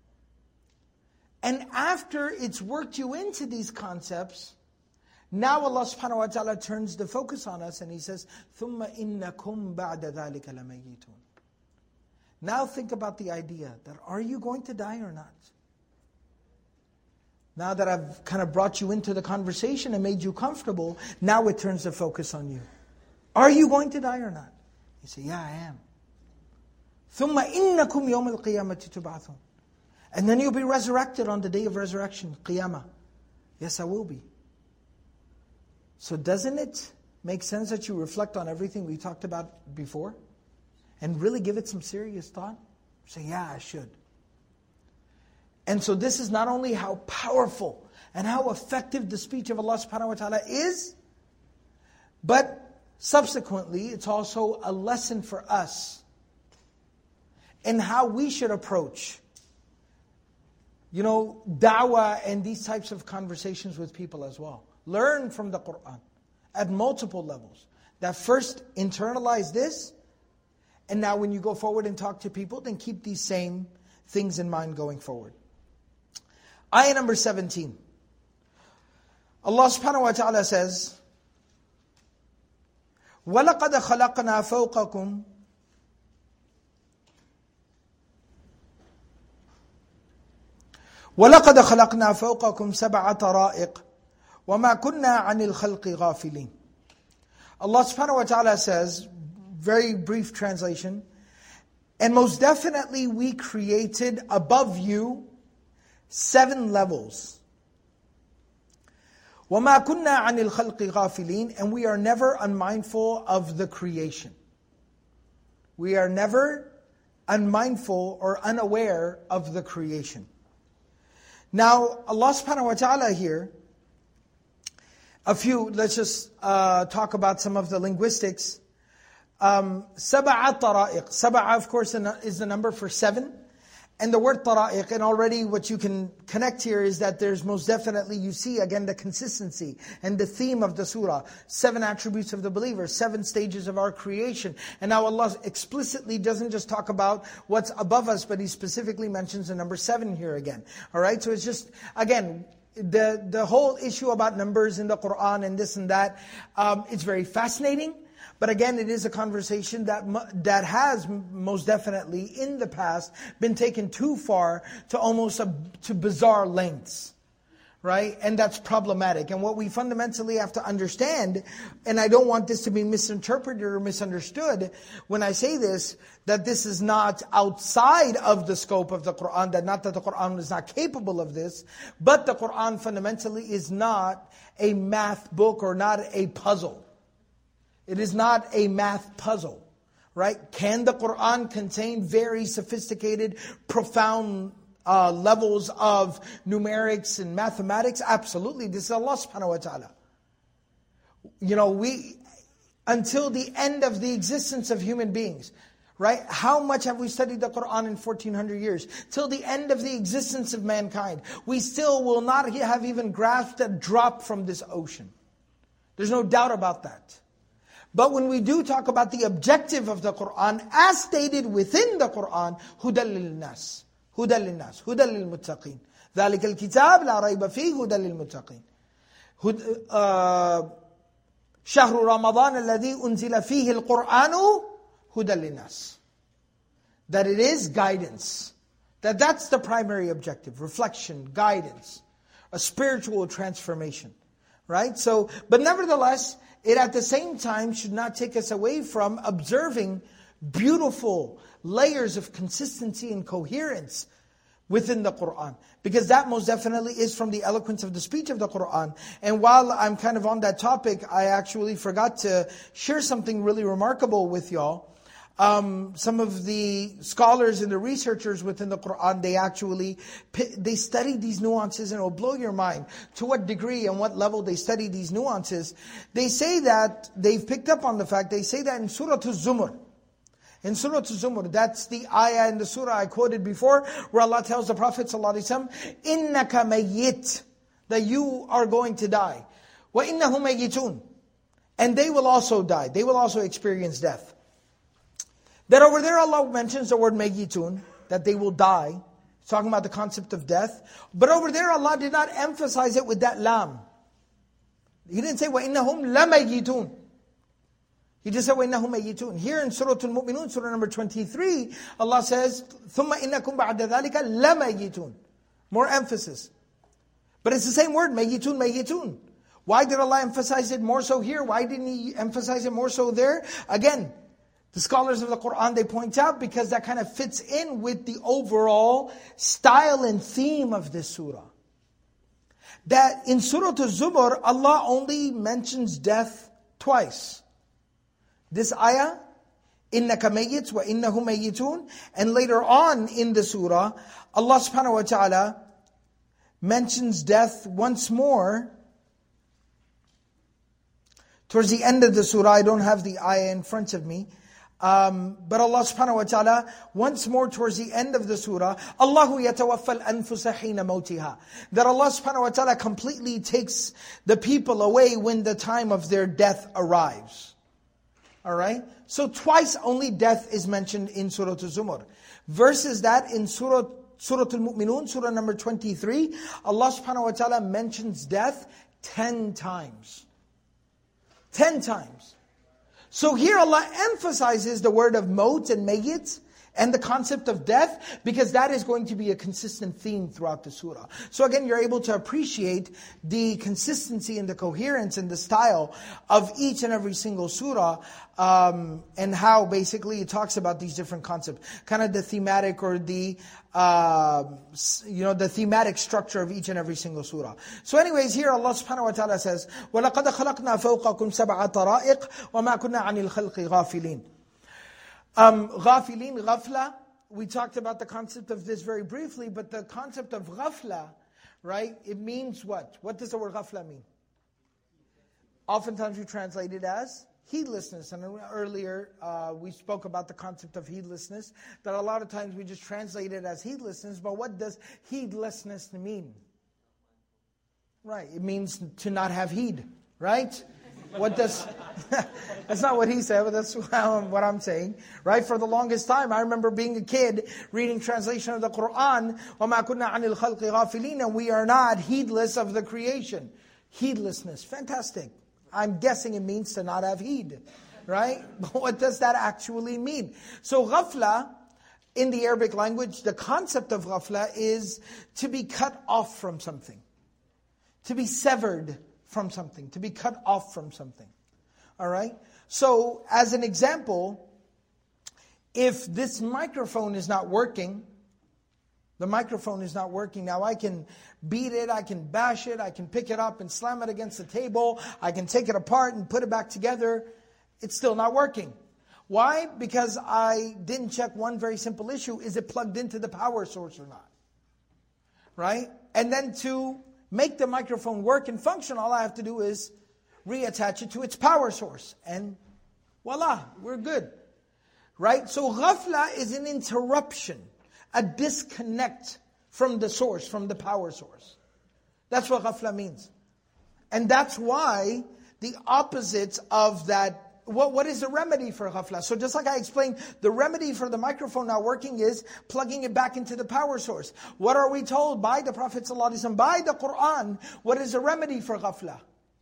And after it's worked you into these concepts, now Allah subhanahu wa ta'ala turns the focus on us and He says, ثُمَّ إِنَّكُمْ بَعْدَ ذَلِكَ لَمَيِّتُونَ. Now think about the idea that are you going to die or not? Now that I've kind of brought you into the conversation and made you comfortable, now it turns the focus on you. Are you going to die or not? You say, yeah, I am. ثُمَّ إِنَّكُمْ يَوْمَ الْقِيَامَةِ تُبْعَثُونَ. And then you'll be resurrected on the day of resurrection, Qiyamah. Yes, I will be. So doesn't it make sense that you reflect on everything we talked about before? And really give it some serious thought? Say, yeah, I should. And so this is not only how powerful and how effective the speech of Allah subhanahu wa ta'ala is, but subsequently it's also a lesson for us in how we should approach, you know, da'wah and these types of conversations with people as well. Learn from the Qur'an at multiple levels. That first internalize this, and now when you go forward and talk to people, then keep these same things in mind going forward. Ayah number seventeen. Allah subhanahu wa ta'ala says, وَلَقَدْ خَلَقْنَا فَوْقَكُمْ وَلَقَدْ خَلَقْنَا فَوْقَكُمْ سَبْعَ طَرَائِقَ وَمَا كُنَّا عَنِ الْخَلْقِ غَافِلِينَ. Allah subhanahu wa ta'ala says, very brief translation, and most definitely we created above you seven levels. وَمَا كُنَّا عَنِ الْخَلْقِ غَافِلِينَ. And we are never unmindful of the creation. We are never unmindful or unaware of the creation. Now, Allah subhanahu wa ta'ala here, a few, let's just uh, talk about some of the linguistics. Um, Sab'a tara'iq. Sab'a, of course, is the number for seven. And the word tara'iq, and already what you can connect here is that there's most definitely, you see again the consistency and the theme of the surah. Seven attributes of the believer, seven stages of our creation. And now Allah explicitly doesn't just talk about what's above us, but He specifically mentions the number seven here again. Alright, so it's just, again, the, the whole issue about numbers in the Qur'an and this and that, um, it's very fascinating. But again, it is a conversation that that has most definitely in the past been taken too far to almost a, to bizarre lengths. Right? And that's problematic. And what we fundamentally have to understand, and I don't want this to be misinterpreted or misunderstood when I say this, that this is not outside of the scope of the Qur'an, that not that the Qur'an is not capable of this, but the Qur'an fundamentally is not a math book or not a puzzle. It is not a math puzzle. Right? Can the Qur'an contain very sophisticated, profound Uh, levels of numerics and mathematics? Absolutely. This is Allah subhanahu wa ta'ala. You know, we, until the end of the existence of human beings, right? How much have we studied the Qur'an in fourteen hundred years? Till the end of the existence of mankind, we still will not have even grasped a drop from this ocean. There's no doubt about that. But when we do talk about the objective of the Qur'an, as stated within the Qur'an, هُدًى لِلنَّاسِ هدى للناس هدى للمتقين ذلك الكتاب لا ريب فيه هدى للمتقين شهر رمضان الذي أنزل فيه القرآن هدى للناس. That it is guidance. That that's the primary objective. Reflection, guidance, a spiritual transformation. Right? So, but nevertheless, it at the same time should not take us away from observing beautiful layers of consistency and coherence within the Qur'an. Because that most definitely is from the eloquence of the speech of the Qur'an. And while I'm kind of on that topic, I actually forgot to share something really remarkable with y'all. Um, some of the scholars and the researchers within the Qur'an, they actually, they study these nuances, and it will blow your mind to what degree and what level they study these nuances. They say that, they've picked up on the fact, they say that in Surah Al-Zumar, in Surah Al-Zumar, that's the ayah in the surah I quoted before, where Allah tells the Prophet ﷺ, إِنَّكَ مَيِّتٌ, that you are going to die. وَإِنَّهُمْ مَيِّتُونَ, and they will also die. They will also experience death. That over there Allah mentions the word mayyitun, that they will die. It's talking about the concept of death. But over there Allah did not emphasize it with that lam. He didn't say, وَإِنَّهُمْ لَمَيِّتُونَ. He just said, وَإِنَّهُمْ مَيِّتُونَ. Here in Surah Al-Mu'minun, Surah number twenty-three, Allah says, ثُمَّ إِنَّكُمْ بَعْدَ ذَلِكَ لَمَيِّتُونَ. More emphasis. But it's the same word, mayyitun, mayyitun. Why did Allah emphasize it more so here? Why didn't He emphasize it more so there? Again, the scholars of the Qur'an, they point out, because that kind of fits in with the overall style and theme of this surah. That in Surah Al-Zumar, Allah only mentions death twice. This ayah, إِنَّكَ مَيِّتٌ وَإِنَّهُ مَيِّتُونَ, and later on in the surah, Allah subhanahu wa ta'ala mentions death once more. Towards the end of the surah, I don't have the ayah in front of me, um, but Allah subhanahu wa ta'ala, once more towards the end of the surah, Allahu yatawaffa al-anfusa hina mawtiha. That Allah subhanahu wa ta'ala completely takes the people away when the time of their death arrives. Alright? So twice only death is mentioned in Surah Al-Zumar. Versus that in Surah, Surah Al-Mu'minun, Surah number twenty-three, Allah subhanahu wa ta'ala mentions death ten times. Ten times. So here Allah emphasizes the word of maut and mayyit, and the concept of death, because that is going to be a consistent theme throughout the surah. So again, you're able to appreciate the consistency and the coherence and the style of each and every single surah, um, and how basically it talks about these different concepts. Kind of the thematic or the, uh, you know, the thematic structure of each and every single surah. So anyways, here Allah subhanahu wa ta'ala says, وَلَقَدْ خَلَقْنَا فَوْقَكُمْ سَبْعَ طَرَائِقْ وَمَا كُنَّا عَنِ الْخَلْقِ غَافِلِينَ. Um, ghafilin, ghafla, we talked about the concept of this very briefly, but the concept of ghafla, right, it means what? What does the word ghafla mean? Oftentimes we translate it as heedlessness. And earlier uh, we spoke about the concept of heedlessness, that a lot of times we just translate it as heedlessness, but what does heedlessness mean? Right, it means to not have heed, right? What does... That's not what he said, but that's what I'm saying. Right? For the longest time, I remember being a kid, reading translation of the Qur'an, وَمَا كُنَّا عَنِ الْخَلْقِ غَافِلِينَ, and we are not heedless of the creation. Heedlessness. Fantastic. I'm guessing it means to not have heed. Right? But what does that actually mean? So ghafla, in the Arabic language, the concept of ghafla is to be cut off from something. To be severed from something. To be cut off from something. All right? So, as an example, if this microphone is not working, the microphone is not working. Now I can beat it, I can bash it, I can pick it up and slam it against the table, I can take it apart and put it back together. It's still not working. Why? Because I didn't check one very simple issue. Is it plugged into the power source or not? Right? And then to make the microphone work and function, all I have to do is reattach it to its power source. And voila, we're good. Right? So ghafla is an interruption, a disconnect from the source, from the power source. That's what ghafla means. And that's why the opposite of that, what, what is the remedy for ghafla? So just like I explained, the remedy for the microphone not working is plugging it back into the power source. What are we told by the Prophet ﷺ, by the Qur'an? What is the remedy for ghafla?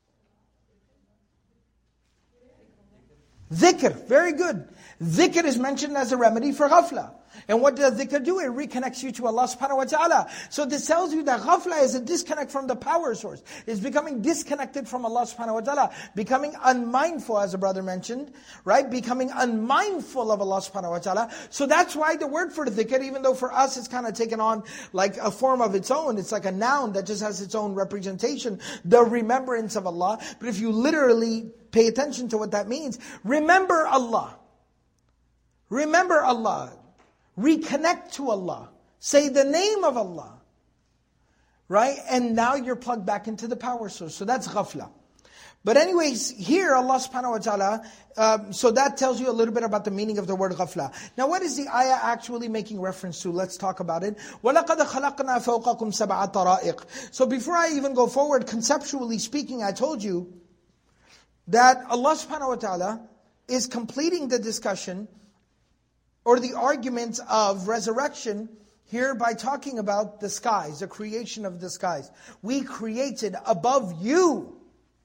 Dhikr, very good. Dhikr is mentioned as a remedy for ghafla. And what does dhikr do? It reconnects you to Allah subhanahu wa ta'ala. So this tells you that ghafla is a disconnect from the power source. It's becoming disconnected from Allah subhanahu wa ta'ala. Becoming unmindful, as a brother mentioned. Right? Becoming unmindful of Allah subhanahu wa ta'ala. So that's why the word for dhikr, even though for us it's kind of taken on like a form of its own. It's like a noun that just has its own representation. The remembrance of Allah. But if you literally pay attention to what that means, remember Allah. Remember Allah. Reconnect to Allah. Say the name of Allah. Right? And now you're plugged back into the power source. So that's ghafla. But anyways, here Allah subhanahu wa ta'ala, um, so that tells you a little bit about the meaning of the word ghafla. Now what is the ayah actually making reference to? Let's talk about it. وَلَقَدْ خَلَقْنَا فَوْقَكُمْ سَبْعَ طَرَائِقٍ. So before I even go forward, conceptually speaking, I told you that Allah subhanahu wa ta'ala is completing the discussion or the argument of resurrection here by talking about the skies, the creation of the skies. We created above you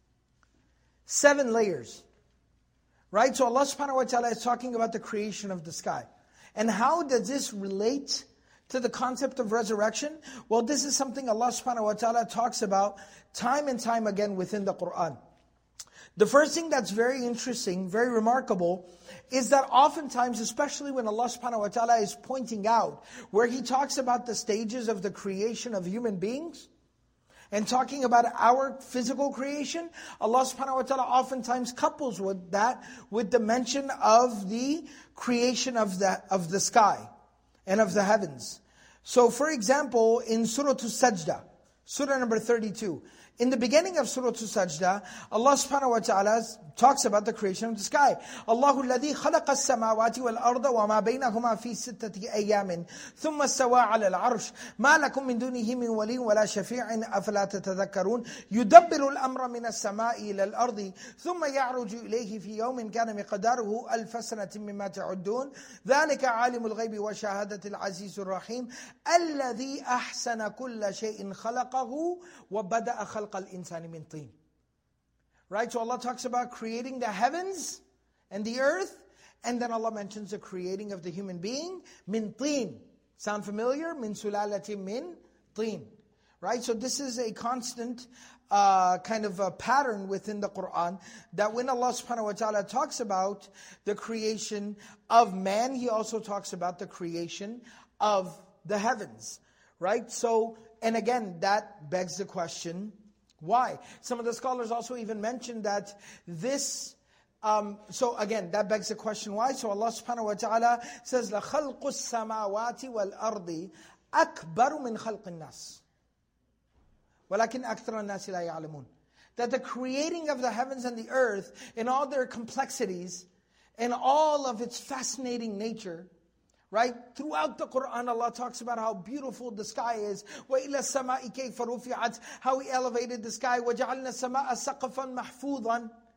seven layers. Right? So Allah subhanahu wa ta'ala is talking about the creation of the sky. And how does this relate to the concept of resurrection? Well, this is something Allah subhanahu wa ta'ala talks about time and time again within the Qur'an. The first thing that's very interesting, very remarkable, is that oftentimes, especially when Allah subhanahu wa ta'ala is pointing out, where He talks about the stages of the creation of human beings, and talking about our physical creation, Allah subhanahu wa ta'ala oftentimes couples with that, with the mention of the creation of the, of the sky, and of the heavens. So for example, in Surah As-Sajdah, Surah number thirty-two, in the beginning of Surah As-Sajdah, Allah subhanahu wa ta'ala talks about the creation of the sky. Allahu alladhi khalaqa as-samawati wal-arda wa ma baynahuma fi sittati ayamin thumma istawa 'ala al-'arsh ma lakum min dunihi min waliyyin wa la shafi'in afala tatadhakkarun yudabbiru al-amra min as-sama'i ila al-ardi thumma ya'ruju ilayhi fi yawmin kana miqdaruhu alf sanatin mimma ta'uddun dhalika 'alimul ghaybi wa shahadati al-'azizur rahim alladhi ahsana kulla shay'in khalaqahu wa bada'a khalqa al-insani min tin. Right, so Allah talks about creating the heavens and the earth, and then Allah mentions the creating of the human being, min tin. Sound familiar? Min sulalatin min tin. Right, so this is a constant uh, kind of a pattern within the Qur'an, that when Allah subhanahu wa ta'ala talks about the creation of man, He also talks about the creation of the heavens. Right, so, and again, that begs the question, why? Some of the scholars also even mentioned that this, um, so again, that begs the question, why? So Allah subhanahu wa ta'ala says, لَخَلْقُ السَّمَاوَاتِ وَالْأَرْضِ أَكْبَرُ مِنْ خَلْقِ النَّاسِ وَلَكِنْ أَكْثَرَ النَّاسِ لَا يَعْلَمُونَ. That the creating of the heavens and the earth, in all their complexities, and all of its fascinating nature, right? Throughout the Qur'an, Allah talks about how beautiful the sky is. وَإِلَى السَّمَاءِ كَيْفَ رُفِعَتْ. How He elevated the sky. وَجَعَلْنَا السَّمَاءَ سَقْفًا مَحْفُوظًا.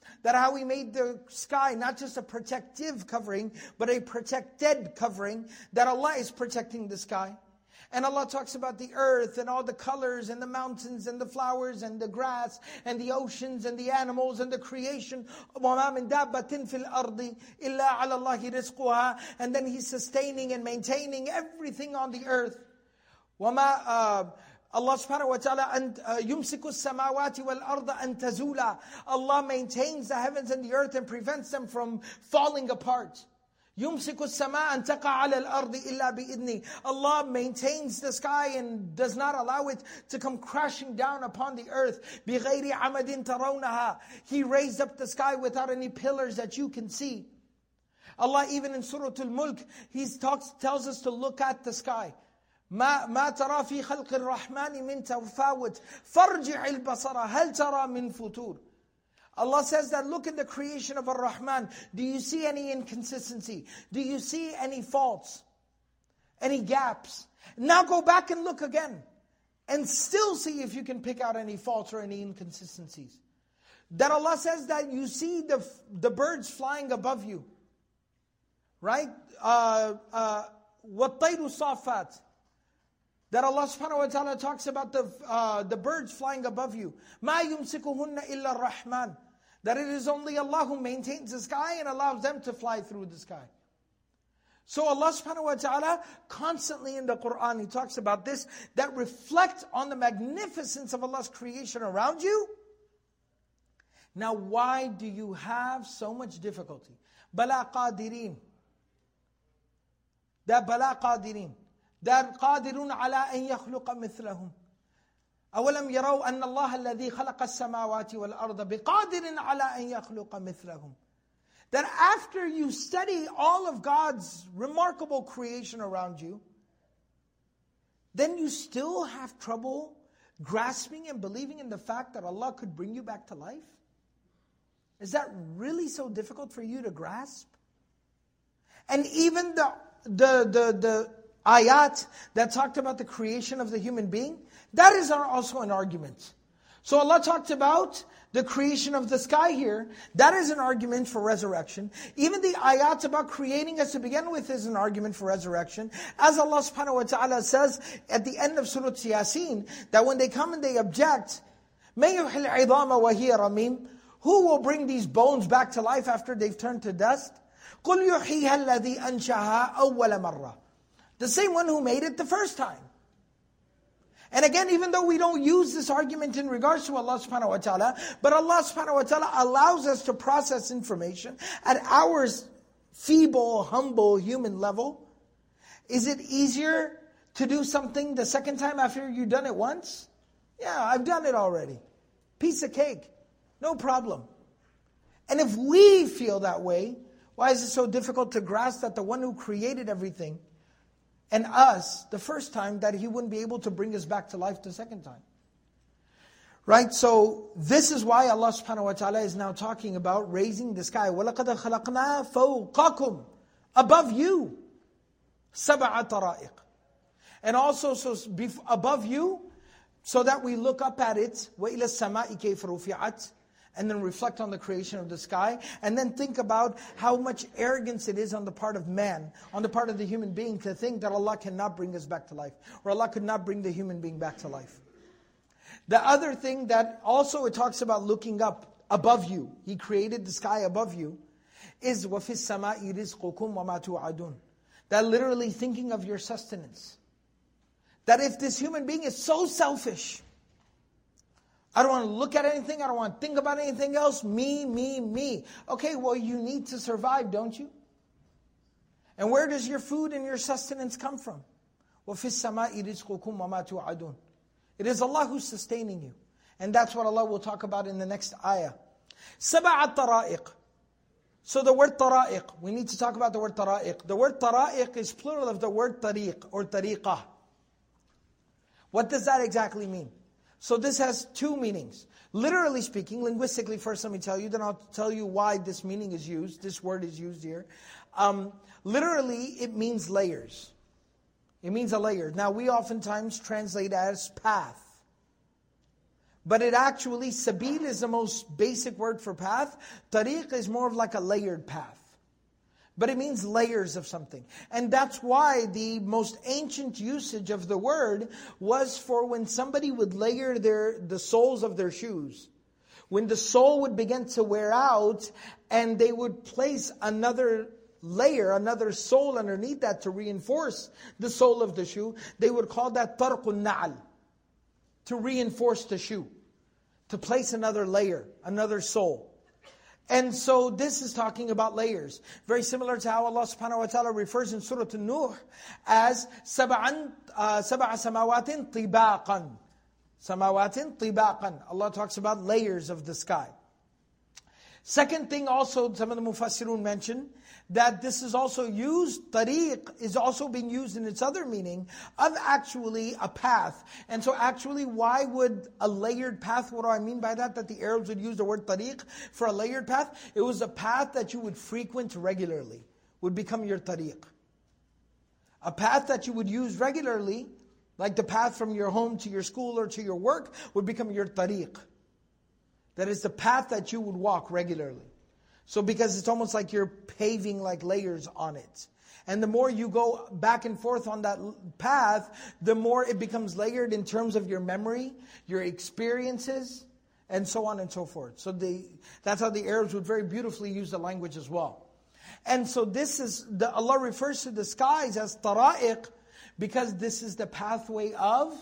That how He made the sky not just a protective covering, but a protected covering, that Allah is protecting the sky. And Allah talks about the earth and all the colors and the mountains and the flowers and the grass and the oceans and the animals and the creation. وَمَا مِن دَابَّةٍ فِي الْأَرْضِ إِلَّا عَلَى اللَّهِ رِزْقُهَا. And then He's sustaining and maintaining everything on the earth. وَمَا uh, Allah subhanahu wa ta'ala and يُمْسِكُ السَّمَاوَاتِ وَالْأَرْضَ أَن تَزُولَا. Allah maintains the heavens and the earth and prevents them from falling apart. يُمْسِكُ السَّمَاءَ أَن تَقَعَ عَلَى الْأَرْضِ إِلَّا بِإِذْنِهِ. Allah maintains the sky and does not allow it to come crashing down upon the earth. بِغَيْرِ عَمَدٍ تَرَوْنَهَا. He raised up the sky without any pillars that you can see. Allah even in Surah Al-Mulk, He talks, tells us to look at the sky. ما ما ترى في خلق الرحمن من تفاوت فارجع البصر هل ترى من فطور. Allah says that look in the creation of Ar-Rahman. Do you see any inconsistency? Do you see any faults? Any gaps? Now go back and look again. And still see if you can pick out any faults or any inconsistencies. That Allah says that you see the, the birds flying above you. Right? Uh, uh, وَالطَّيْرُ صَافَّاتٍ. That Allah subhanahu wa ta'ala talks about the uh, the birds flying above you. مَا يُمْسِكُهُنَّ إِلَّا الرَّحْمَنِ. That it is only Allah who maintains the sky and allows them to fly through the sky. So Allah subhanahu wa ta'ala constantly in the Qur'an, He talks about this, that reflect on the magnificence of Allah's creation around you. Now why do you have so much difficulty? بَلَا قَادِرِينَ. That بَلَا قَادِرِينَ. That قادرون على أن يخلق مثلهم. أولم يروا أن الله الذي خلق السماوات والأرض بقادر على أن يخلق مثلهم. That after you study all of God's remarkable creation around you, then you still have trouble grasping and believing in the fact that Allah could bring you back to life? Is that really so difficult for you to grasp? And even the the the the ayat that talked about the creation of the human being, that is also an argument. So Allah talked about the creation of the sky here. That is an argument for resurrection. Even the ayat about creating us to begin with is an argument for resurrection. As Allah subhanahu wa ta'ala says at the end of Surah Yasin, that when they come and they object, مَن يُحْيِي الْعِظَامَ وَهِيَ رَمِيمٌ. Who will bring these bones back to life after they've turned to dust? قُلْ يُحْيِيهَا الَّذِي أَنْشَأَهَا أَوَّلَ مَرَّةٍ. The same one who made it the first time. And again, even though we don't use this argument in regards to Allah subhanahu wa ta'ala, but Allah subhanahu wa ta'ala allows us to process information at our feeble, humble human level. Is it easier to do something the second time after you've done it once? Yeah, I've done it already. Piece of cake. No problem. And if we feel that way, why is it so difficult to grasp that the one who created everything and us, the first time, that He wouldn't be able to bring us back to life the second time? Right? So, this is why Allah subhanahu wa ta'ala is now talking about raising the sky. وَلَقَدْ خَلَقْنَا فَوْقَكُمْ. Above you. سَبْعَ طَرَائِقٍ. And also, so above you, so that we look up at it. وَإِلَى السَّمَاءِ كَيْفَ رُفِعَتْ. And then reflect on the creation of the sky. And then think about how much arrogance it is on the part of man, on the part of the human being, to think that Allah cannot bring us back to life. Or Allah could not bring the human being back to life. The other thing that also it talks about looking up above you. He created the sky above you. Is وَفِي السَّمَاءِ رِزْقُكُمْ وَمَا تُوعَدُونَ. That literally thinking of your sustenance. That if this human being is so selfish, I don't want to look at anything. I don't want to think about anything else. Me, me, me. Okay, well, you need to survive, don't you? And where does your food and your sustenance come from? وَفِي السَّمَاءِ رِزْقُكُمْ وَمَا تُوعَدُونَ. It is Allah who's sustaining you. And that's what Allah will talk about in the next ayah. سَبَعَ طَرَائِقٍ. So the word tara'iq, we need to talk about the word tara'iq. The word tara'iq is plural of the word tariq or tariqah. What does that exactly mean? So this has two meanings. Literally speaking, linguistically, first let me tell you, then I'll tell you why this meaning is used, this word is used here. Um, literally, it means layers. It means a layer. Now, we oftentimes translate as path. But it actually, sabil is the most basic word for path. Tariq is more of like a layered path. But it means layers of something. And that's why the most ancient usage of the word was for when somebody would layer their the soles of their shoes. When the sole would begin to wear out, and they would place another layer, another sole underneath that to reinforce the sole of the shoe, they would call that tarqun na'al, to reinforce the shoe, to place another layer, another sole. And so this is talking about layers. Very similar to how Allah subhanahu wa ta'ala refers in Surah An-Nuh as sab'an, uh, sab'a samawatin tibaqan. Samawatin tibaqan. Allah talks about layers of the sky. Second thing also, some of the Mufassirun mention, that this is also used, tariq is also being used in its other meaning, of actually a path. And so actually, why would a layered path, what do I mean by that? That the Arabs would use the word tariq for a layered path? It was a path that you would frequent regularly, would become your tariq. A path that you would use regularly, like the path from your home to your school or to your work, would become your tariq. That is the path that you would walk regularly. So because it's almost like you're paving like layers on it. And the more you go back and forth on that path, the more it becomes layered in terms of your memory, your experiences, and so on and so forth. So the, that's how the Arabs would very beautifully use the language as well. And so this is, the, Allah refers to the skies as tara'iq, because this is the pathway of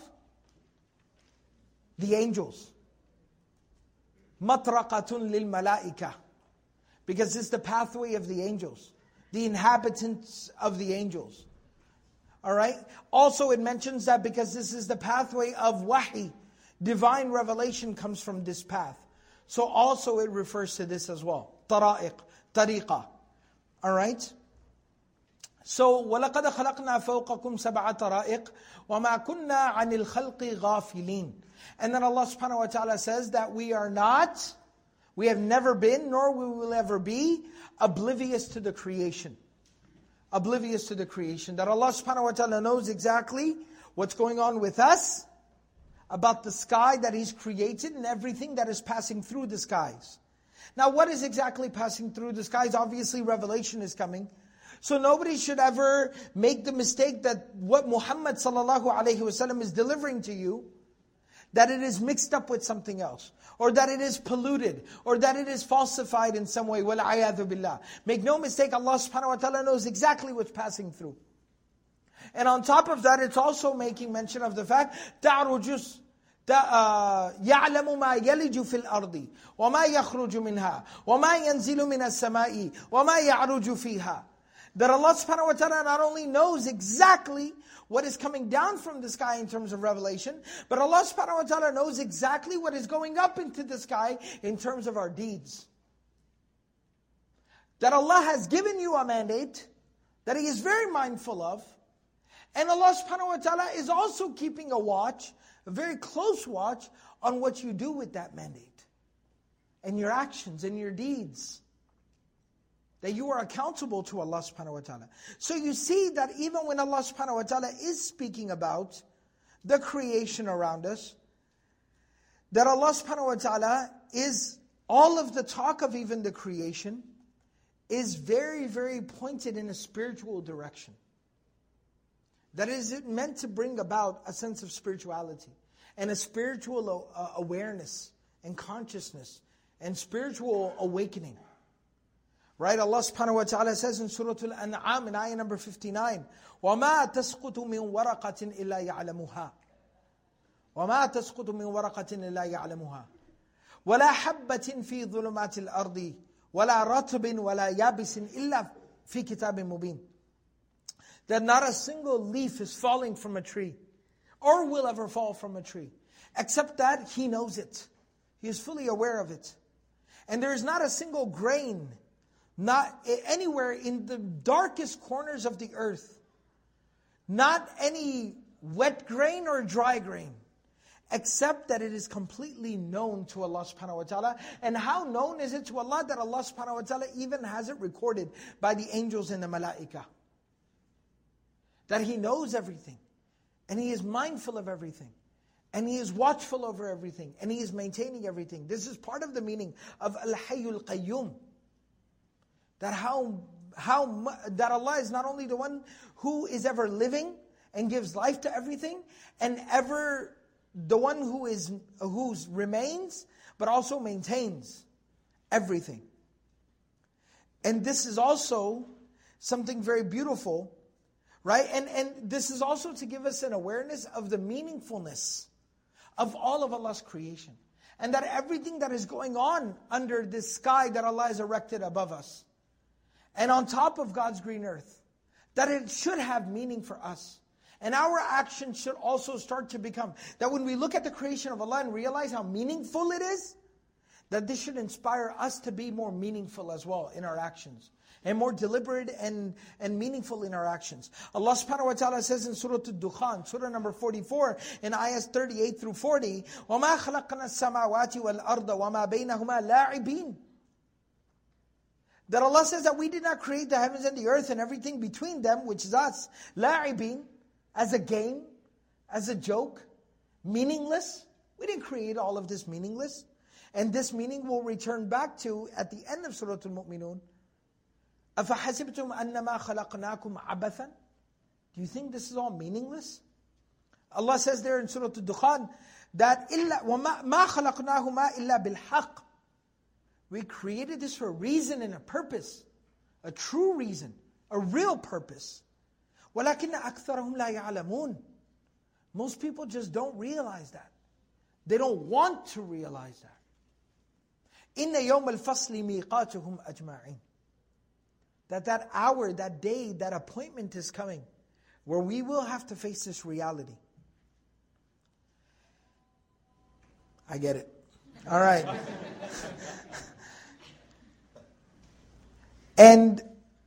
the angels. Matraqatun lil malaika, because it's the pathway of the angels, the inhabitants of the angels. All right. Also, it mentions that because this is the pathway of wahi, divine revelation comes from this path. So also it refers to this as well. Tara'iq, tariqa. All right. So وَلَقَدْ خَلَقْنَا فَوْقَكُمْ سَبْعَ طَرَائِقْ وَمَا كُنَّا عَنِ الْخَلْقِ غَافِلِينَ. And then Allah subhanahu wa ta'ala says that we are not, we have never been, nor we will ever be, oblivious to the creation. Oblivious to the creation. That Allah subhanahu wa ta'ala knows exactly what's going on with us, about the sky that He's created and everything that is passing through the skies. Now what is exactly passing through the skies? Obviously revelation is coming. So nobody should ever make the mistake that what Muhammad sallallahu alaihi wasallam is delivering to you, that it is mixed up with something else, or that it is polluted, or that it is falsified in some way. Wal-'ayadhu billah. Make no mistake, Allah subhanahu wa ta'ala knows exactly what's passing through. And on top of that, it's also making mention of the fact, تَعْرُجُ يَعْلَمُ مَا يَلِجُ فِي الْأَرْضِ وَمَا يَخْرُجُ مِنْهَا وَمَا يَنْزِلُ مِنَ السَّمَاءِ وَمَا يَعْرُجُ فِيهَا. That Allah subhanahu wa ta'ala not only knows exactly what is coming down from the sky in terms of revelation, but Allah subhanahu wa ta'ala knows exactly what is going up into the sky in terms of our deeds. That Allah has given you a mandate that He is very mindful of, and Allah subhanahu wa ta'ala is also keeping a watch, a very close watch, on what you do with that mandate, and your actions and your deeds. That you are accountable to Allah subhanahu wa ta'ala. So you see that even when Allah subhanahu wa ta'ala is speaking about the creation around us, that Allah subhanahu wa ta'ala is, all of the talk of even the creation is very, very pointed in a spiritual direction. That is it meant to bring about a sense of spirituality and a spiritual uh, awareness and consciousness and spiritual awakening. Right? Allah subhanahu wa ta'ala says in Surah Al-An'am in ayah number fifty-nine, وَمَا تَسْقُطُ مِنْ وَرَقَةٍ إِلَّا يَعْلَمُهَا وَمَا تَسْقُطُ مِنْ وَرَقَةٍ إِلَّا يَعْلَمُهَا وَلَا حَبَّةٍ فِي ظُلُمَاتِ الْأَرْضِ وَلَا رَطْبٍ وَلَا يَابِسٍ إِلَّا فِي كِتَابٍ مُبِينٍ. That not a single leaf is falling from a tree, or will ever fall from a tree, except that He knows it. He is fully aware of it. And there is not a single grain, not anywhere in the darkest corners of the earth, not any wet grain or dry grain, except that it is completely known to Allah subhanahu wa ta'ala. And how known is it to Allah that Allah subhanahu wa ta'ala even has it recorded by the angels and the malaika. That He knows everything, and He is mindful of everything. And He is watchful over everything. And He is maintaining everything. This is part of the meaning of Al-Hayyul Qayyum. That how, how, that Allah is not only the one who is ever living and gives life to everything, and ever the one who is who remains, but also maintains everything. And this is also something very beautiful, right? And, and this is also to give us an awareness of the meaningfulness of all of Allah's creation. And that everything that is going on under this sky that Allah has erected above us, and on top of God's green earth, that it should have meaning for us. And our actions should also start to become, that when we look at the creation of Allah and realize how meaningful it is, that this should inspire us to be more meaningful as well in our actions. And more deliberate and, and meaningful in our actions. Allah subhanahu wa ta'ala says in Surah Al-Dukhan, Surah number forty-four, in ayahs thirty-eight through forty, وَمَا خَلَقْنَا السَّمَاوَاتِ وَالْأَرْضَ وَمَا بَيْنَهُمَا لَاعِبِينَ. That Allah says that we did not create the heavens and the earth and everything between them, which is us, لَاعِبِينَ, as a game, as a joke, meaningless. We didn't create all of this meaningless. And this meaning will return back to, at the end of Surah Al-Mu'minun, أَفَحَسِبْتُمْ أَنَّمَا خَلَقْنَاكُمْ عَبَثًا. Do you think this is all meaningless? Allah says there in Surah Al-Dukhan, that إِلَّا وَمَا مَا خَلَقْنَاهُمَا إِلَّا بِالْحَقِّ. We created this for a reason and a purpose. A true reason. A real purpose. وَلَكِنَّ أَكْثَرَهُمْ لَا يَعْلَمُونَ. Most people just don't realize that. They don't want to realize that. إِنَّ يَوْمَ الْفَصْلِ مِيقَاتُهُمْ أَجْمَعِينَ. That that hour, that day, that appointment is coming, where we will have to face this reality. I get it. All right. And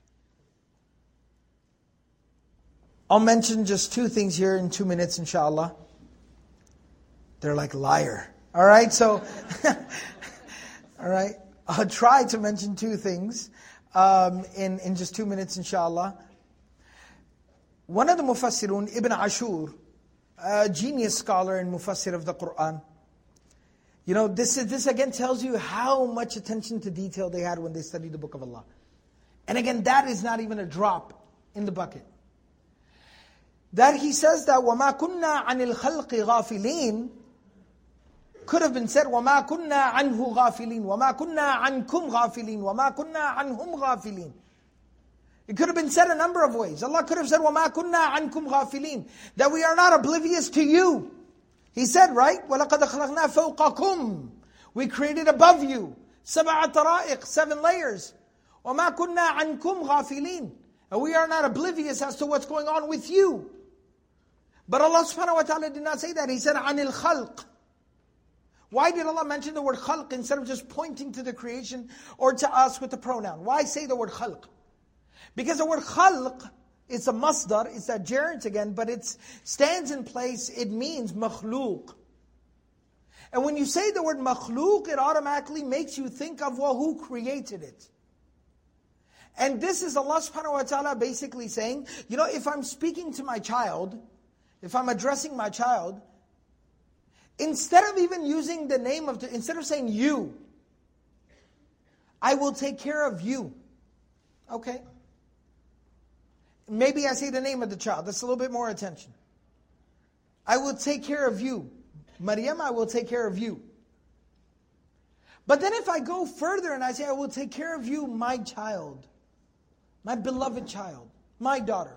I'll mention just two things here in two minutes, inshallah. They're like liar. All right, so, all right, I'll try to mention two things um, in, in just two minutes, inshallah. One of the Mufassirun, Ibn Ashur, a genius scholar and Mufassir of the Quran. You know, this is, this again tells you how much attention to detail they had when they studied the Book of Allah. And again, that is not even a drop in the bucket. That he says that وَمَا كُنَّا عَنِ الْخَلْقِ غَافِلِينَ could have been said وَمَا كُنَّا عَنْهُ غَافِلِينَ وَمَا كُنَّا عَنْكُمْ غَافِلِينَ وَمَا كُنَّا عَنْهُمْ غَافِلِينَ. It could have been said a number of ways. Allah could have said وَمَا كُنَّا عَنْكُمْ غَافِلِينَ, that we are not oblivious to you. He said, right? وَلَقَدْ خَلَقْنَا فَوْقَكُمْ. We created above you. سَبْعَ طَرَائِقْ, seven layers. وَمَا كُنَّا عَنْكُمْ غَافِلِينَ. And we are not oblivious as to what's going on with you. But Allah subhanahu wa ta'ala did not say that. He said, عَنِ الْخَلْقِ. Why did Allah mention the word khalq instead of just pointing to the creation or to us with the pronoun? Why say the word khalq? Because the word khalq, it's a masdar, it's a gerund again, but it stands in place, it means makhluq. And when you say the word makhluq, it automatically makes you think of, well, who created it? And this is Allah subhanahu wa ta'ala basically saying, you know, if I'm speaking to my child, if I'm addressing my child, instead of even using the name of, the, instead of saying you, I will take care of you. Okay. Maybe I say the name of the child. That's a little bit more attention. I will take care of you. Maryam, I will take care of you. But then if I go further and I say, I will take care of you, my child, my beloved child, my daughter,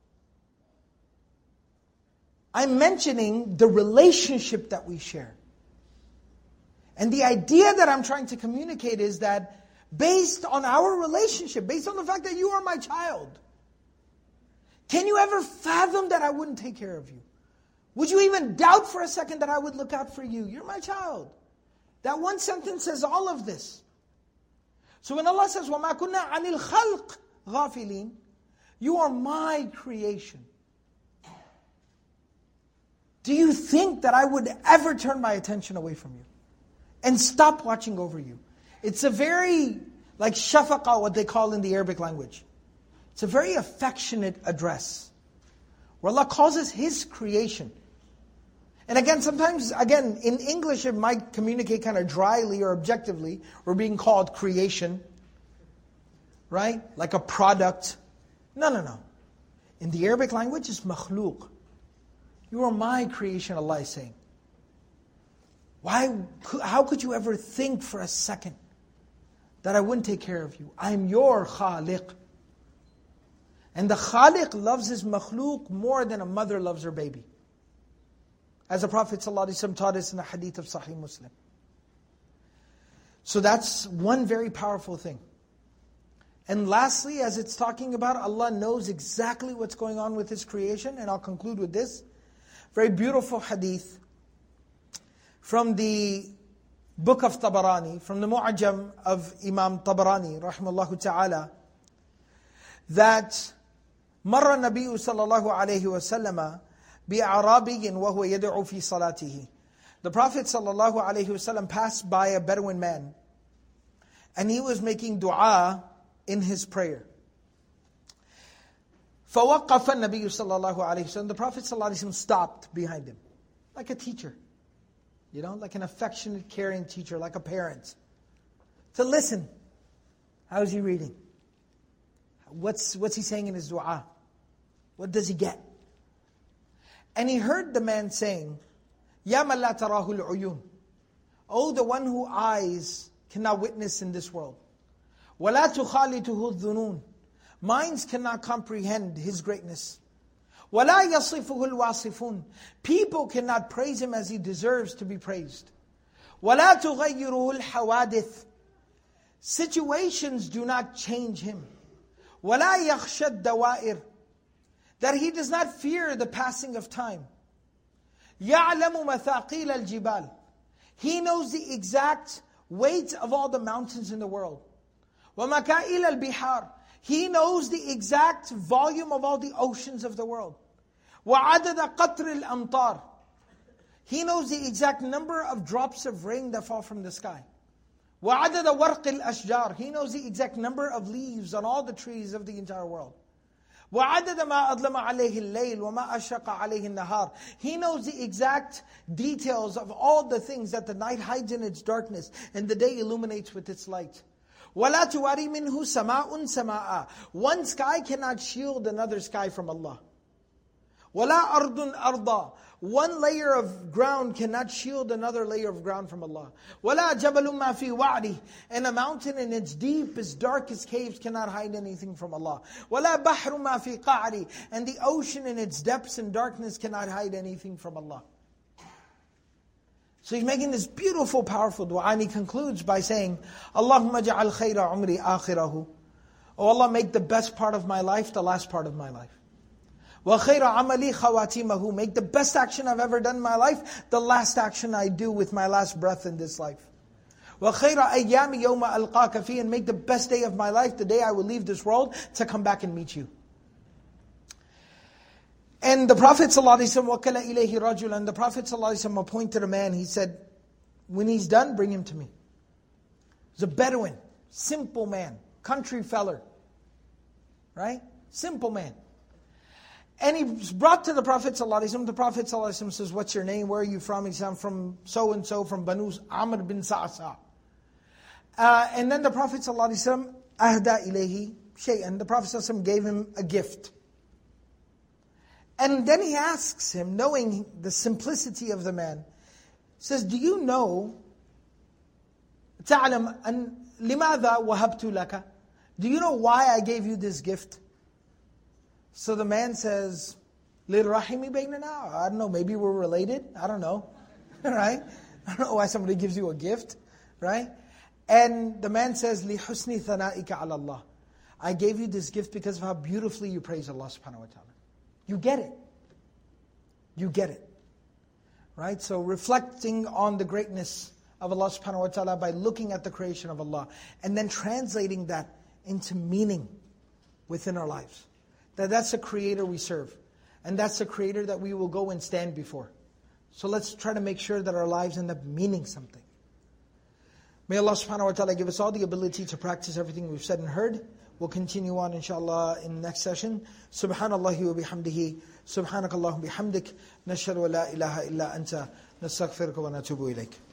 I'm mentioning the relationship that we share. And the idea that I'm trying to communicate is that based on our relationship, based on the fact that you are my child, can you ever fathom that I wouldn't take care of you? Would you even doubt for a second that I would look out for you? You're my child. That one sentence says all of this. So when Allah says, وَمَا كُنَّا عَنِ الْخَلْقِ غَافِلِينَ, you are my creation. Do you think that I would ever turn my attention away from you and stop watching over you? It's a very, like shafaqa, what they call in the Arabic language. It's a very affectionate address, where Allah calls us His creation. And again, sometimes, again, in English it might communicate kind of dryly or objectively. We're being called creation, right? Like a product. No, no, no. In the Arabic language, it's makhluq. You are my creation, Allah is saying. Why? How could you ever think for a second that I wouldn't take care of you? I'm your khaliq. And the khaliq loves his makhluq more than a mother loves her baby. As the Prophet ﷺ taught us in the hadith of Sahih Muslim. So that's one very powerful thing. And lastly, as it's talking about, Allah knows exactly what's going on with His creation. And I'll conclude with this. Very beautiful hadith from the book of Tabarani, from the Mu'ajam of Imam Tabarani, rahimahullah ta'ala, that مر النبي صلى الله عليه وسلم بأعرابي وهو يدعو في صلاته. The Prophet sallallahu alaihi wasallam passed by a Bedouin man, and he was making dua in his prayer. فوقف النبي صلى الله عليه وسلم. The Prophet sallallahu alaihi wasallam stopped behind him, like a teacher, you know, like an affectionate, caring teacher, like a parent, to listen. How's he reading? What's what's he saying in his dua? What does he get? And he heard the man saying, Ya man la tarahu al-uyun. Oh, the one who eyes cannot witness in this world. وَلَا تُخَالِتُهُ الذُّنُونَ. Minds cannot comprehend His greatness. وَلَا يَصِفُهُ الْوَاصِفُونَ. People cannot praise Him as He deserves to be praised. وَلَا تُغَيِّرُهُ الْحَوَادِثِ. Situations do not change Him. وَلَا يَخْشَى الدَّوَائِرِ. That He does not fear the passing of time. يَعْلَمُ مَثَاقِيلَ الْجِبَالِ. He knows the exact weight of all the mountains in the world. وَمَكَائِلَ الْبِحَارِ. He knows the exact volume of all the oceans of the world. وَعَدَدَ قَطْرِ الْأَمْطَارِ. He knows the exact number of drops of rain that fall from the sky. وَعَدَدَ وَرْقِ الْأَشْجَارِ. He knows the exact number of leaves on all the trees of the entire world. وَعَدَدَ مَا أَظْلَمَ عَلَيْهِ اللَّيْلِ وَمَا أَشْرَقَ عَلَيْهِ النَّهَارِ. He knows the exact details of all the things that the night hides in its darkness and the day illuminates with its light. وَلَا تُوَارِي مِنْهُ سَمَاءٌ سَمَاءً. One sky cannot shield another sky from Allah. وَلَا أَرْضٌ أَرْضًا. One layer of ground cannot shield another layer of ground from Allah. وَلَا جَبَلٌ مَا فِي وَعْرِهِ. And a mountain in its deepest, darkest caves cannot hide anything from Allah. وَلَا بَحْرٌ مَا فِي قَعْرِهِ. And the ocean in its depths and darkness cannot hide anything from Allah. So he's making this beautiful, powerful dua, and he concludes by saying, Allahumma ja'al khayra umri akhirahu. Oh Allah, make the best part of my life the last part of my life. Wa khayra amali khawatimahu. Make the best action I've ever done in my life the last action I do with my last breath in this life. Wa khayra ayyami yawma alqaka fi. And make the best day of my life the day I will leave this world to come back and meet you. And the Prophet ﷺ, وَكَلَ إِلَيْهِ رَجُلًا. And the Prophet ﷺ appointed a man. He said, when he's done, bring him to me. He's a Bedouin, simple man, country feller. Right? Simple man. And he's brought to the Prophet ﷺ. The Prophet ﷺ says, what's your name? Where are you from? He says, I'm from so-and-so, from Banu Amr bin Sa'sa. Uh, and then the Prophet ﷺ, أَهْدَى إِلَيْهِ شَيْئًا. The Prophet ﷺ gave him a gift. And then he asks him, knowing the simplicity of the man, says, do you know, تَعْلَمْ أَنْ لِمَاذَا وَهَبْتُ لَكَ. Do you know why I gave you this gift? So the man says, لِلْرَحِمِ بَيْنَنَا. I don't know, maybe we're related. I don't know. Right? I don't know why somebody gives you a gift. Right? And the man says, لِحُسْنِ ثَنَائِكَ عَلَى اللَّهِ. I gave you this gift because of how beautifully you praise Allah subhanahu wa ta'ala. You get it. You get it. Right? So reflecting on the greatness of Allah subhanahu wa ta'ala by looking at the creation of Allah and then translating that into meaning within our lives. That that's the creator we serve. And that's the creator that we will go and stand before. So let's try to make sure that our lives end up meaning something. May Allah subhanahu wa ta'ala give us all the ability to practice everything we've said and heard. We'll continue on inshallah in the next session. Subhanallahi wa bihamdihi. Subhanakallahum bihamdik. Nashhadu wa la ilaha illa anta. Nastaghfiruka wa natubu ilayk.